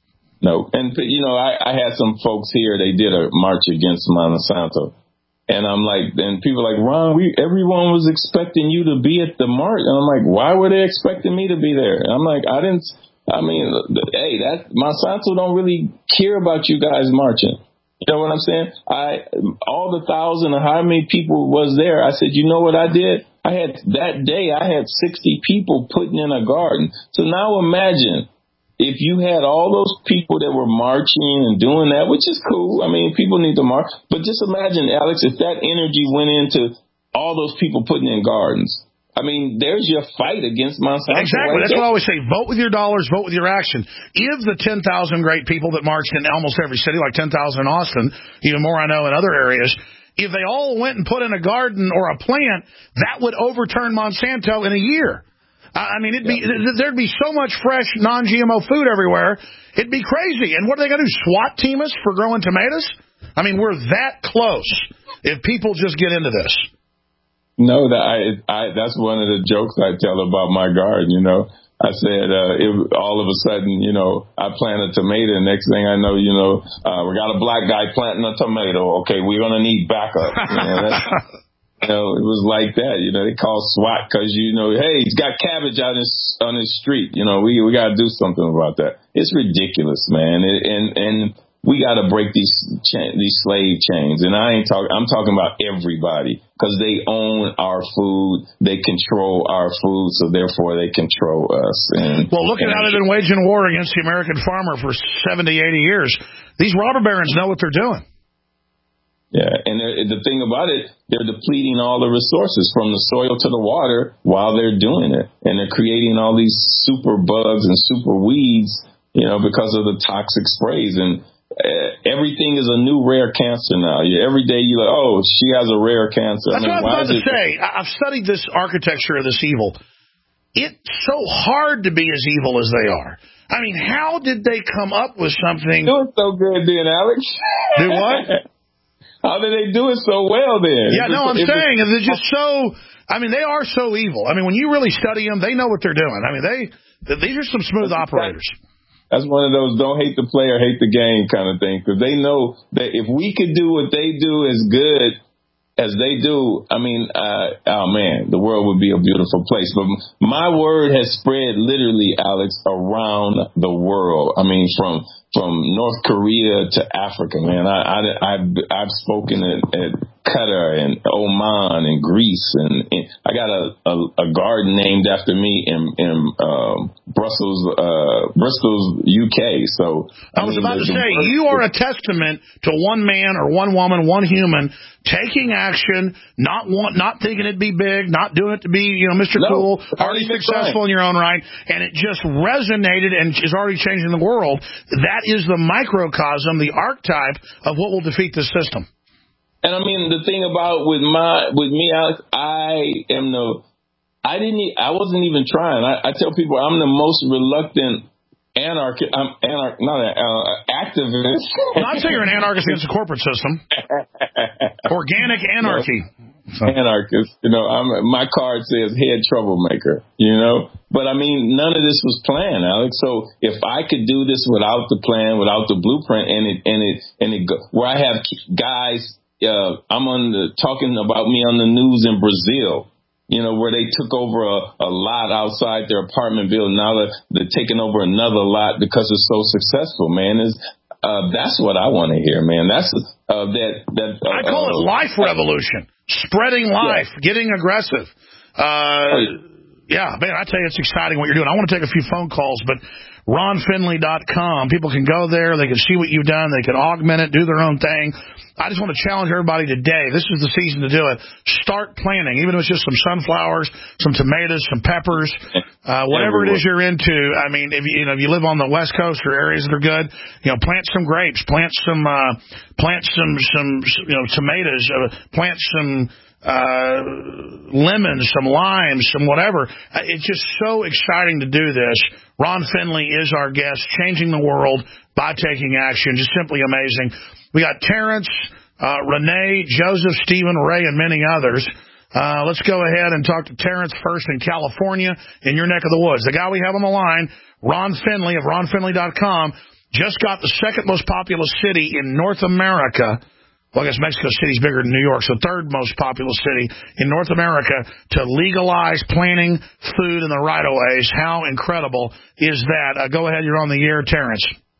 No. And, you know, I, I had some folks here, they did a march against Monsanto. And I'm like, and people are like, Ron, we, everyone was expecting you to be at the march. And I'm like, why were they expecting me to be there? And I'm like, I didn't... I mean, hey, that Monsanto don't really care about you guys marching. You know what I'm saying? I all the thousand or how many people was there, I said, you know what I did? I had that day, I had sixty people putting in a garden. So now imagine if you had all those people that were marching and doing that, which is cool. I mean, people need to march. But just imagine, Alex, if that energy went into all those people putting in gardens. I mean, there's your fight against Monsanto. Exactly. Right. That's what I always say. Vote with your dollars. Vote with your action. If the ten thousand great people that marched in almost every city, like ten thousand in Austin, even more I know in other areas, if they all went and put in a garden or a plant, that would overturn Monsanto in a year. I mean, it'd be yeah. there'd be so much fresh non G M O food everywhere. It'd be crazy. And what are they going to do? SWAT team us for growing tomatoes? I mean, we're that close if people just get into this. No, that I, I, that's one of the jokes I tell about my garden. You know, I said, uh, it, all of a sudden, you know, I plant a tomato, and next thing I know, you know, uh, we got a black guy planting a tomato. Okay, we're gonna need backup. You know, that's, you know, it was like that. You know, they call SWAT because you know, hey, he's got cabbage out his, on his street. You know, we we got to do something about that. It's ridiculous, man, it, and and. We got to break these cha- these slave chains, and I ain't talking. I'm talking about everybody, because they own our food, they control our food, so therefore they control us. And well, look at how they've been waging war against the American farmer for seventy, eighty years. These robber barons know what they're doing. Yeah, and the thing about it, they're depleting all the resources from the soil to the water while they're doing it, and they're creating all these super bugs and super weeds, you know, because of the toxic sprays. And everything is a new rare cancer now. Every day you're like, oh, she has a rare cancer. That's I mean, what I was about to it... say. I've studied this architecture of this evil. It's so hard to be as evil as they are. I mean, how did they come up with something? Doing so good then, Alex. Do what? How did they do it so well then? Yeah, no, I'm saying was... they're just so, I mean, they are so evil. I mean, when you really study them, they know what they're doing. I mean, they these are some smooth operators. That's one of those don't hate the player, hate the game kind of thing. Because they know that if we could do what they do as good as they do, I mean, uh, oh, man, the world would be a beautiful place. But my word has spread literally, Alex, around the world. I mean, from from North Korea to Africa, man. I, I, I've, I've spoken at, at Qatar and Oman and Greece and, and I got a, a, a garden named after me in, in um, Brussels, uh, Bristol, U K. So I, I was mean, about to say, you are a testament to one man or one woman, one human taking action, not want, not thinking it'd be big, not doing it to be, you know, Mister No, Cool, already successful in your own right, and it just resonated and is already changing the world. That is the microcosm, the archetype of what will defeat the system. And I mean, the thing about with my, with me, Alex, I am the, I didn't, I wasn't even trying. I, I tell people I'm the most reluctant anarchist, I'm anarch, not an uh, activist. Not saying you're an anarchist against the corporate system. Organic anarchy. So. Anarchist, you know, I'm, my card says head troublemaker, you know, but I mean, none of this was planned, Alex. So if I could do this without the plan, without the blueprint, and it, and it, and it, where I have guys, Uh, I'm on the talking about me on the news in Brazil, you know, where they took over a, a lot outside their apartment building. Now they're, they're taking over another lot because it's so successful, man. Is uh, that's what I want to hear, man. That's uh, that that. Uh, I call it life revolution, spreading life, yeah. Getting aggressive. Uh, oh, yeah. yeah, man, I tell you, it's exciting what you're doing. I want to take a few phone calls, but ron finley dot com. People can go there. They can see what you've done. They can augment it, do their own thing. I just want to challenge everybody today. This is the season to do it. Start planting, even if it's just some sunflowers, some tomatoes, some peppers, uh, whatever it is you're into. I mean, if you, you know, if you live on the West Coast or areas that are good, you know, plant some grapes, plant some, uh, plant some, some, you know, tomatoes, uh, plant some, uh, lemons, some limes, some whatever. It's just so exciting to do this. Ron Finley is our guest, changing the world by taking action. Just simply amazing. We got Terrence, uh, Renee, Joseph, Stephen, Ray, and many others. Uh, let's go ahead and talk to Terrence first in California, in your neck of the woods. The guy we have on the line, Ron Finley of ron finley dot com, just got the second most populous city in North America. Well, I guess Mexico City's bigger than New York, so third most populous city in North America to legalize planting food in the right-of-ways. How incredible is that? Uh, go ahead, you're on the air, Terrence.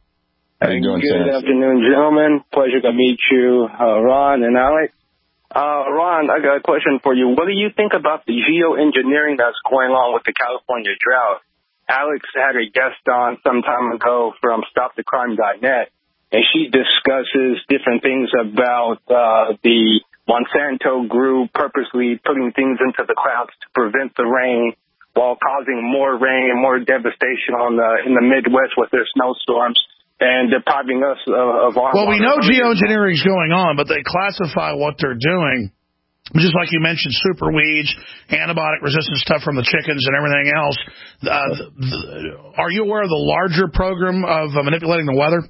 How you doing, Good Terrence? afternoon, gentlemen. Pleasure to meet you, uh, Ron and Alex. Uh, Ron, I got a question for you. What do you think about the geoengineering that's going on with the California drought? Alex had a guest on some time ago from stop the crime dot net, and she discusses different things about uh, the Monsanto group purposely putting things into the clouds to prevent the rain while causing more rain and more devastation on the in the Midwest with their snowstorms. And depriving us of our... Well, we know geoengineering is going on, but they classify what they're doing. Just like you mentioned, super weeds, antibiotic-resistant stuff from the chickens and everything else. Uh, the, are you aware of the larger program of uh, manipulating the weather?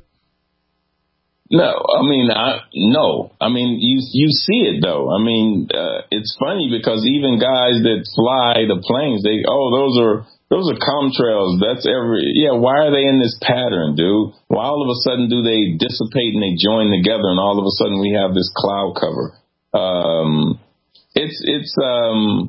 No, I mean, I, no. I mean, you you see it, though. I mean, uh, it's funny because even guys that fly the planes, they, oh, those are... Those are contrails. That's every, yeah, why are they in this pattern, dude? Why all of a sudden do they dissipate and they join together and all of a sudden we have this cloud cover? Um, it's, it's, um,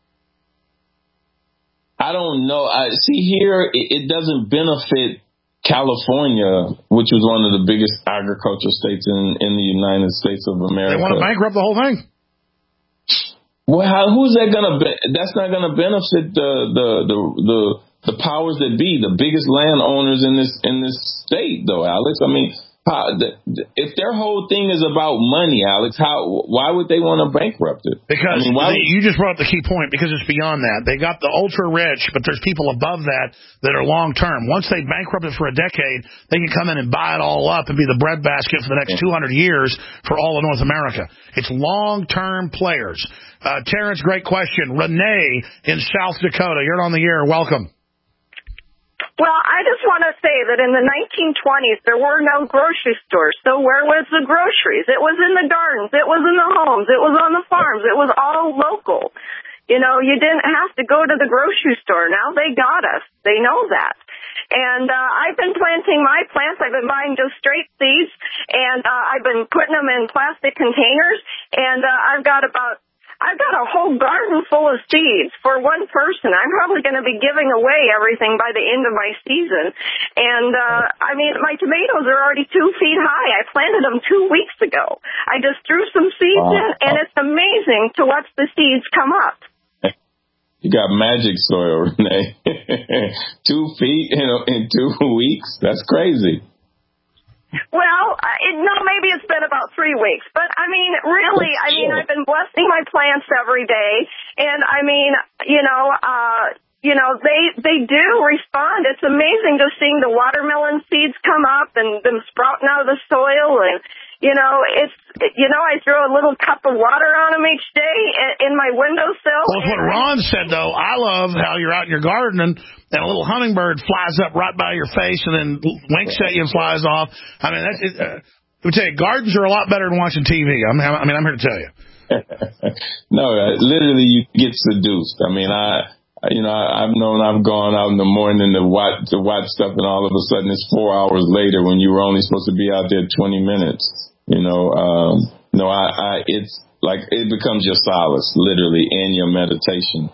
I don't know. I see here, it, it doesn't benefit California, which was one of the biggest agricultural states in, in the United States of America. They want to bankrupt the whole thing. Well, how, who's that going to be? That's not going to benefit the, the, the, the, the powers that be, the biggest landowners in this, in this state, though, Alex. I mean, how, the, if their whole thing is about money, Alex, how, why would they want to bankrupt it? Because I mean, why they, you just brought up the key point, because it's beyond that. They got the ultra rich, but there's people above that that are long term. Once they bankrupt it for a decade, they can come in and buy it all up and be the breadbasket for the next two hundred years for all of North America. It's long term players. Uh, Terrence, great question. Renee in South Dakota, you're on the air. Welcome. Well, I just want to say that in the nineteen twenties, there were no grocery stores. So where was the groceries? It was in the gardens. It was in the homes. It was on the farms. It was all local. You know, you didn't have to go to the grocery store. Now they got us. They know that. And uh, I've been planting my plants. I've been buying just straight seeds, and uh, I've been putting them in plastic containers, and uh, I've got about I've got a whole garden full of seeds for one person. I'm probably going to be giving away everything by the end of my season. And, uh, I mean, my tomatoes are already two feet high. I planted them two weeks ago. I just threw some seeds wow. in, and it's amazing to watch the seeds come up. You got magic soil, Renee. Two feet in, in two weeks? That's crazy. Well, it, no, maybe it's been about three weeks. But, I mean, really, I mean, I've been blessing my plants every day. And, I mean, you know, uh, you know, they they do respond. It's amazing just seeing the watermelon seeds come up and them sprouting out of the soil. And, you know, it's, you know, I throw a little cup of water on them each day in my windowsill. Well, it's what Ron said, though. I love how you're out in your garden and, and a little hummingbird flies up right by your face and then winks at you and flies off. I mean, that's, it, uh, let me tell you, gardens are a lot better than watching T V. I'm, I mean, I'm here to tell you. No, uh, literally you get seduced. I mean, I... You know, I, I've known I've gone out in the morning to watch, to watch stuff, and all of a sudden it's four hours later when you were only supposed to be out there twenty minutes. You know, um, no, I, I, it's like it becomes your solace, literally, and your meditation.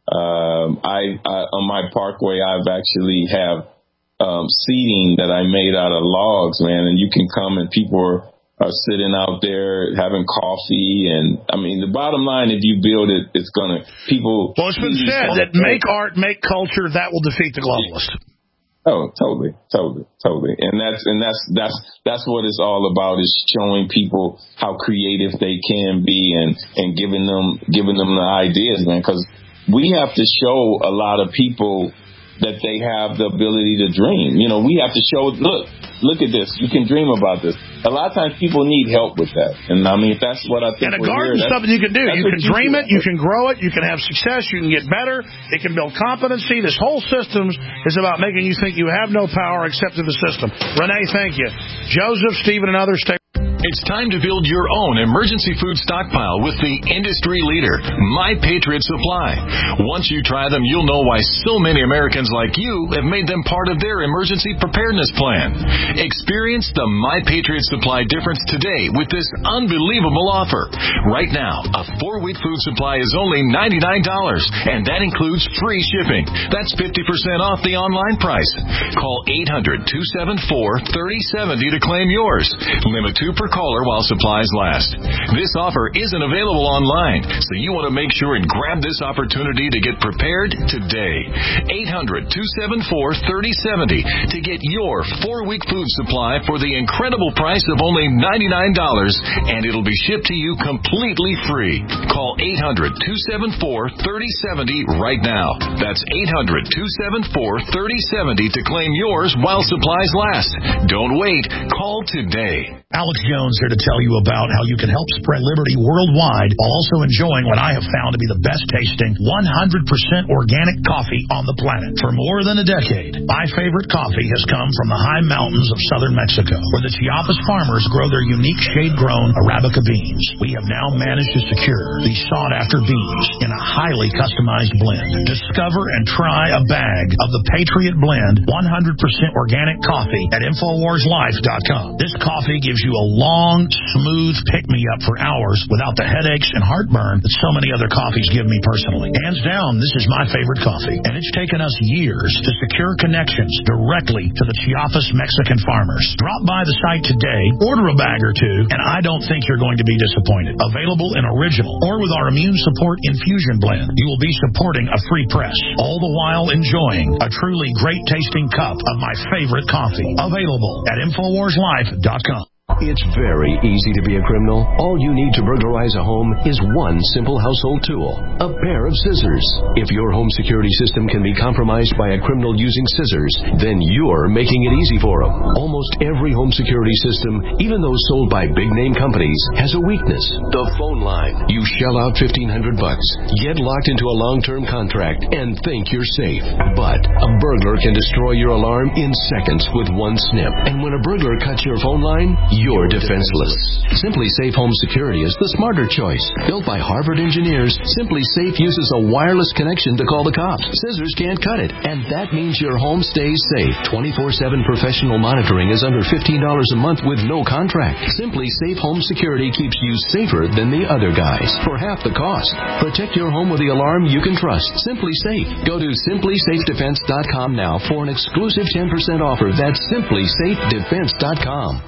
Um, I, I, on my parkway, I've actually have um, seating that I made out of logs, man, and you can come and people are. are sitting out there having coffee. And, I mean, the bottom line, if you build it, it's going to, people... Well, it's been said that make art, make culture, that will defeat the globalist. Oh, totally, totally, totally. And that's, and that's, that's, that's what it's all about, is showing people how creative they can be and, and giving them, giving them the ideas, man. Because we have to show a lot of people that they have the ability to dream. You know, we have to show, look, look at this. You can dream about this. A lot of times people need help with that. And, I mean, that's what I think. And a garden is something you can do. You can dream it. You can grow it. You can have success. You can get better. It can build competency. This whole system is about making you think you have no power except in the system. Renee, thank you. Joseph, Stephen, and others, stay. It's time to build your own emergency food stockpile with the industry leader, My Patriot Supply. Once you try them, you'll know why so many Americans like you have made them part of their emergency preparedness plan. Experience the My Patriot Supply difference today with this unbelievable offer. Right now, a four-week food supply is only ninety-nine dollars, and that includes free shipping. That's fifty percent off the online price. Call eight hundred, two seven four, three oh seven oh to claim yours. Limit two per caller while supplies last. This offer isn't available online, so you want to make sure and grab this opportunity to get prepared today. eight hundred, two seven four, three oh seven oh to get your four-week food supply for the incredible price of only ninety-nine dollars, and it'll be shipped to you completely free. Call eight hundred, two seven four, three oh seven oh right now. That's eight hundred, two seven four, three oh seven oh to claim yours while supplies last. Don't wait. Call today. Alex Jones here to tell you about how you can help spread liberty worldwide while also enjoying what I have found to be the best tasting one hundred percent organic coffee on the planet. For more than a decade, my favorite coffee has come from the high mountains of southern Mexico, where the Chiapas farmers grow their unique shade-grown Arabica beans. We have now managed to secure these sought-after beans in a highly customized blend. Discover and try a bag of the Patriot Blend one hundred percent organic coffee at Infowars Life dot com. This coffee gives you a long, smooth pick-me-up for hours without the headaches and heartburn that so many other coffees give me personally. Hands down, this is my favorite coffee, and it's taken us years to secure connections directly to the Chiapas Mexican farmers. Drop by the site today, order a bag or two, and I don't think you're going to be disappointed. Available in original or with our immune support infusion blend, you will be supporting a free press, all the while enjoying a truly great-tasting cup of my favorite coffee. Available at Infowars Life dot com. It's very easy to be a criminal. All you need to burglarize a home is one simple household tool, a pair of scissors. If your home security system can be compromised by a criminal using scissors, then you're making it easy for them. Almost every home security system, even those sold by big-name companies, has a weakness: the phone line. You shell out fifteen hundred bucks, get locked into a long-term contract, and think you're safe. But a burglar can destroy your alarm in seconds with one snip. And when a burglar cuts your phone line, you're defenseless. Simply Safe Home Security is the smarter choice. Built by Harvard engineers, Simply Safe uses a wireless connection to call the cops. Scissors can't cut it, and that means your home stays safe. twenty-four seven professional monitoring is under fifteen dollars a month with no contract. Simply Safe Home Security keeps you safer than the other guys for half the cost. Protect your home with the alarm you can trust. Simply Safe. Go to simply safe defense dot com now for an exclusive ten percent offer. That's simply safe defense dot com.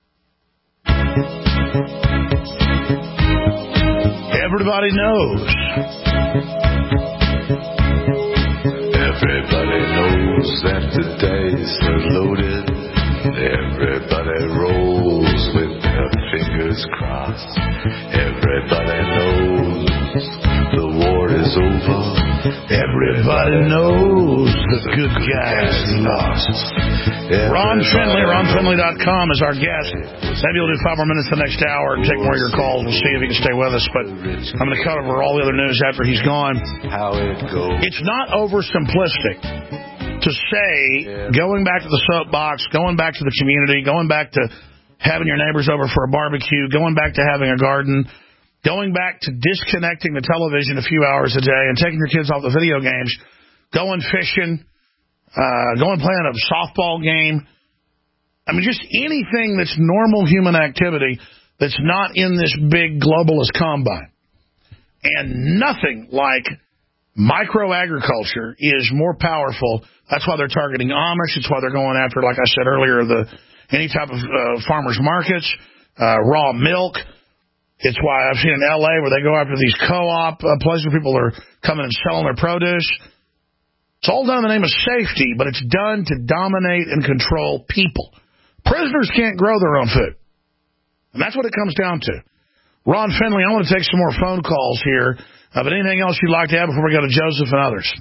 Everybody knows Everybody knows that the dice are loaded. Everybody rolls with their fingers crossed. Everybody knows the war is over. Everybody knows the good guys lost. Ron Finley, ron finley dot com is our guest. Maybe we'll do five more minutes the next hour and take more of your calls. We'll see if he can stay with us. But I'm going to cover all the other news after he's gone. It's not oversimplistic to say going back to the soapbox, going back to the community, going back to having your neighbors over for a barbecue, going back to having a garden, going back to disconnecting the television a few hours a day and taking your kids off the video games, going fishing, uh, going playing a softball game. I mean, just anything that's normal human activity that's not in this big globalist combine. And nothing like microagriculture is more powerful. That's why they're targeting Amish. It's why they're going after, like I said earlier, the any type of uh, farmers markets, uh, raw milk. It's why I've seen in L A where they go after these co-op uh, places where people are coming and selling their produce. It's all done in the name of safety, but it's done to dominate and control people. Prisoners can't grow their own food. And that's what it comes down to. Ron Finley, I want to take some more phone calls here. Uh, but anything else you'd like to add before we go to Joseph and others?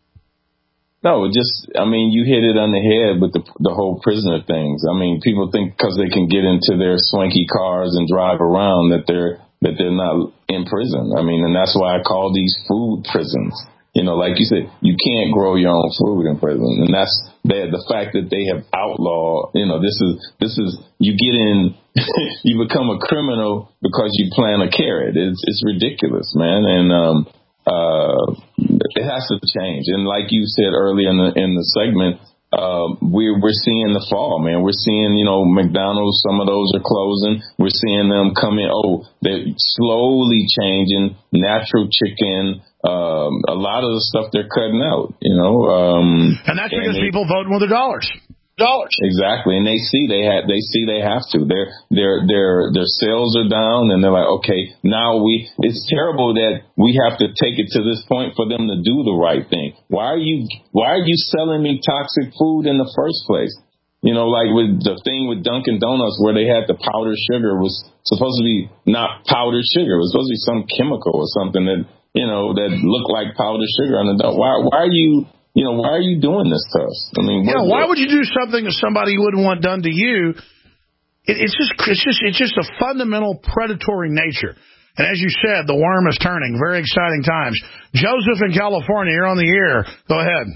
No, just, I mean, you hit it on the head with the the whole prisoner things. I mean, people think because they can get into their swanky cars and drive around that they're that they're not in prison. I mean, and that's why I call these food prisons. You know, like you said, you can't grow your own food in prison, and that's the the fact that they have outlawed. You know, this is this is you get in, you become a criminal because you plant a carrot. It's it's ridiculous, man, and um. Uh, it has to change. And like you said earlier in the, in the segment, uh, we're, we're seeing the fall, man. We're seeing, you know, McDonald's, some of those are closing. We're seeing them come in. Oh, they're slowly changing. Natural chicken, um, a lot of the stuff they're cutting out, you know. Um, and that's because and they, people vote with their dollars. Dollars. Exactly, and they see they have they see they have to. Their their their their sales are down, and they're like, okay, now we. It's terrible that we have to take it to this point for them to do the right thing. Why are you Why are you selling me toxic food in the first place? You know, like with the thing with Dunkin' Donuts where they had the powdered sugar was supposed to be not powdered sugar. It was supposed to be some chemical or something that you know that looked like powdered sugar on the donut. Why Why are you You know, why are you doing this to us? I mean, yeah, why would you do something to somebody you wouldn't want done to you? It, it's just, it's just, it's just a fundamental predatory nature. And as you said, the worm is turning. Very exciting times. Joseph in California, you're on the air. Go ahead.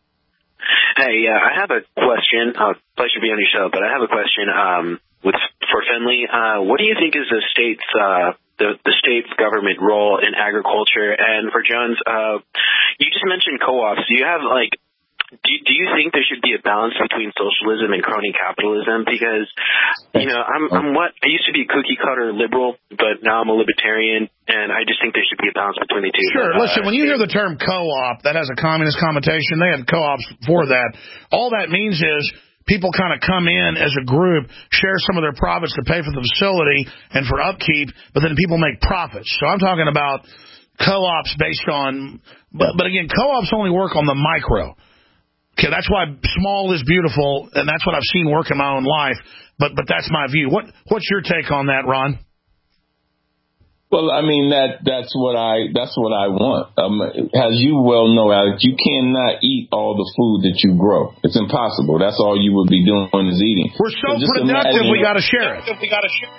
Hey, uh, I have a question. Uh, pleasure to be on your show, but I have a question um, with for Finley. Uh, what do you think is the state's uh, the, the state's government role in agriculture? And for Jones, uh, you just mentioned co-ops. Do you have, like, do, do you think there should be a balance between socialism and crony capitalism? Because, you know, I'm, I'm what, I used to be a cookie cutter liberal, but now I'm a libertarian, and I just think there should be a balance between the two. Sure. Uh, Listen, when you hear the term co-op, that has a communist connotation. They had co-ops for that. All that means is people kind of come in as a group, share some of their profits to pay for the facility and for upkeep, but then people make profits. So I'm talking about co-ops based on, but, but again, co-ops only work on the micro. Okay, that's why small is beautiful, and that's what I've seen work in my own life. But but that's my view. What what's your take on that, Ron? Well, I mean that that's what I that's what I want. Um, as you well know, Alex, you cannot eat all the food that you grow. It's impossible. That's all you would be doing is eating. We're so, so productive. We got to share it. We got to share.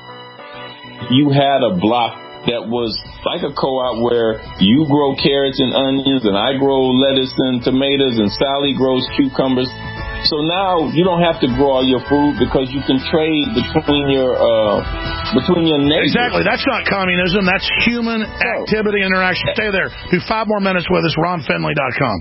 You had a block that was like a co-op where you grow carrots and onions, and I grow lettuce and tomatoes, and Sally grows cucumbers. So now you don't have to grow all your food because you can trade between your uh, between your neighbors. Exactly. That's not communism. That's human activity interaction. Stay there. Do five more minutes with us. ron finley dot com.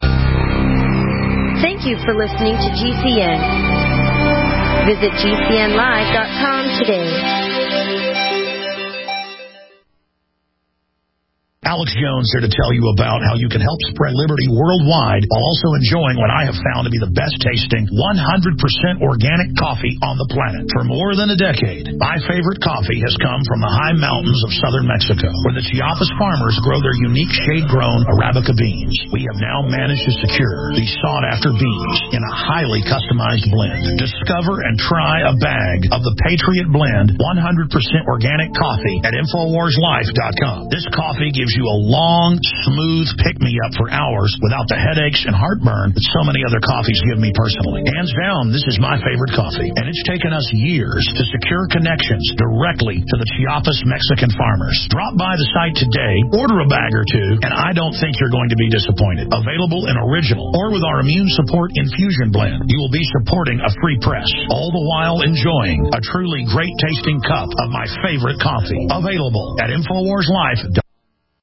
Thank you for listening to G C N. Visit G C N live dot com today. Alex Jones here to tell you about how you can help spread liberty worldwide while also enjoying what I have found to be the best tasting one hundred percent organic coffee on the planet. For more than a decade, my favorite coffee has come from the high mountains of southern Mexico, where the Chiapas farmers grow their unique shade-grown Arabica beans. We have now managed to secure these sought-after beans in a highly customized blend. Discover and try a bag of the Patriot Blend one hundred percent organic coffee at Infowars Life dot com. This coffee gives you a long, smooth pick-me-up for hours without the headaches and heartburn that so many other coffees give me personally. Hands down, this is my favorite coffee, and it's taken us years to secure connections directly to the Chiapas Mexican farmers. Drop by the site today, order a bag or two, and I don't think you're going to be disappointed. Available in original or with our immune support infusion blend, you will be supporting a free press, all the while enjoying a truly great-tasting cup of my favorite coffee. Available at Infowars Life dot com.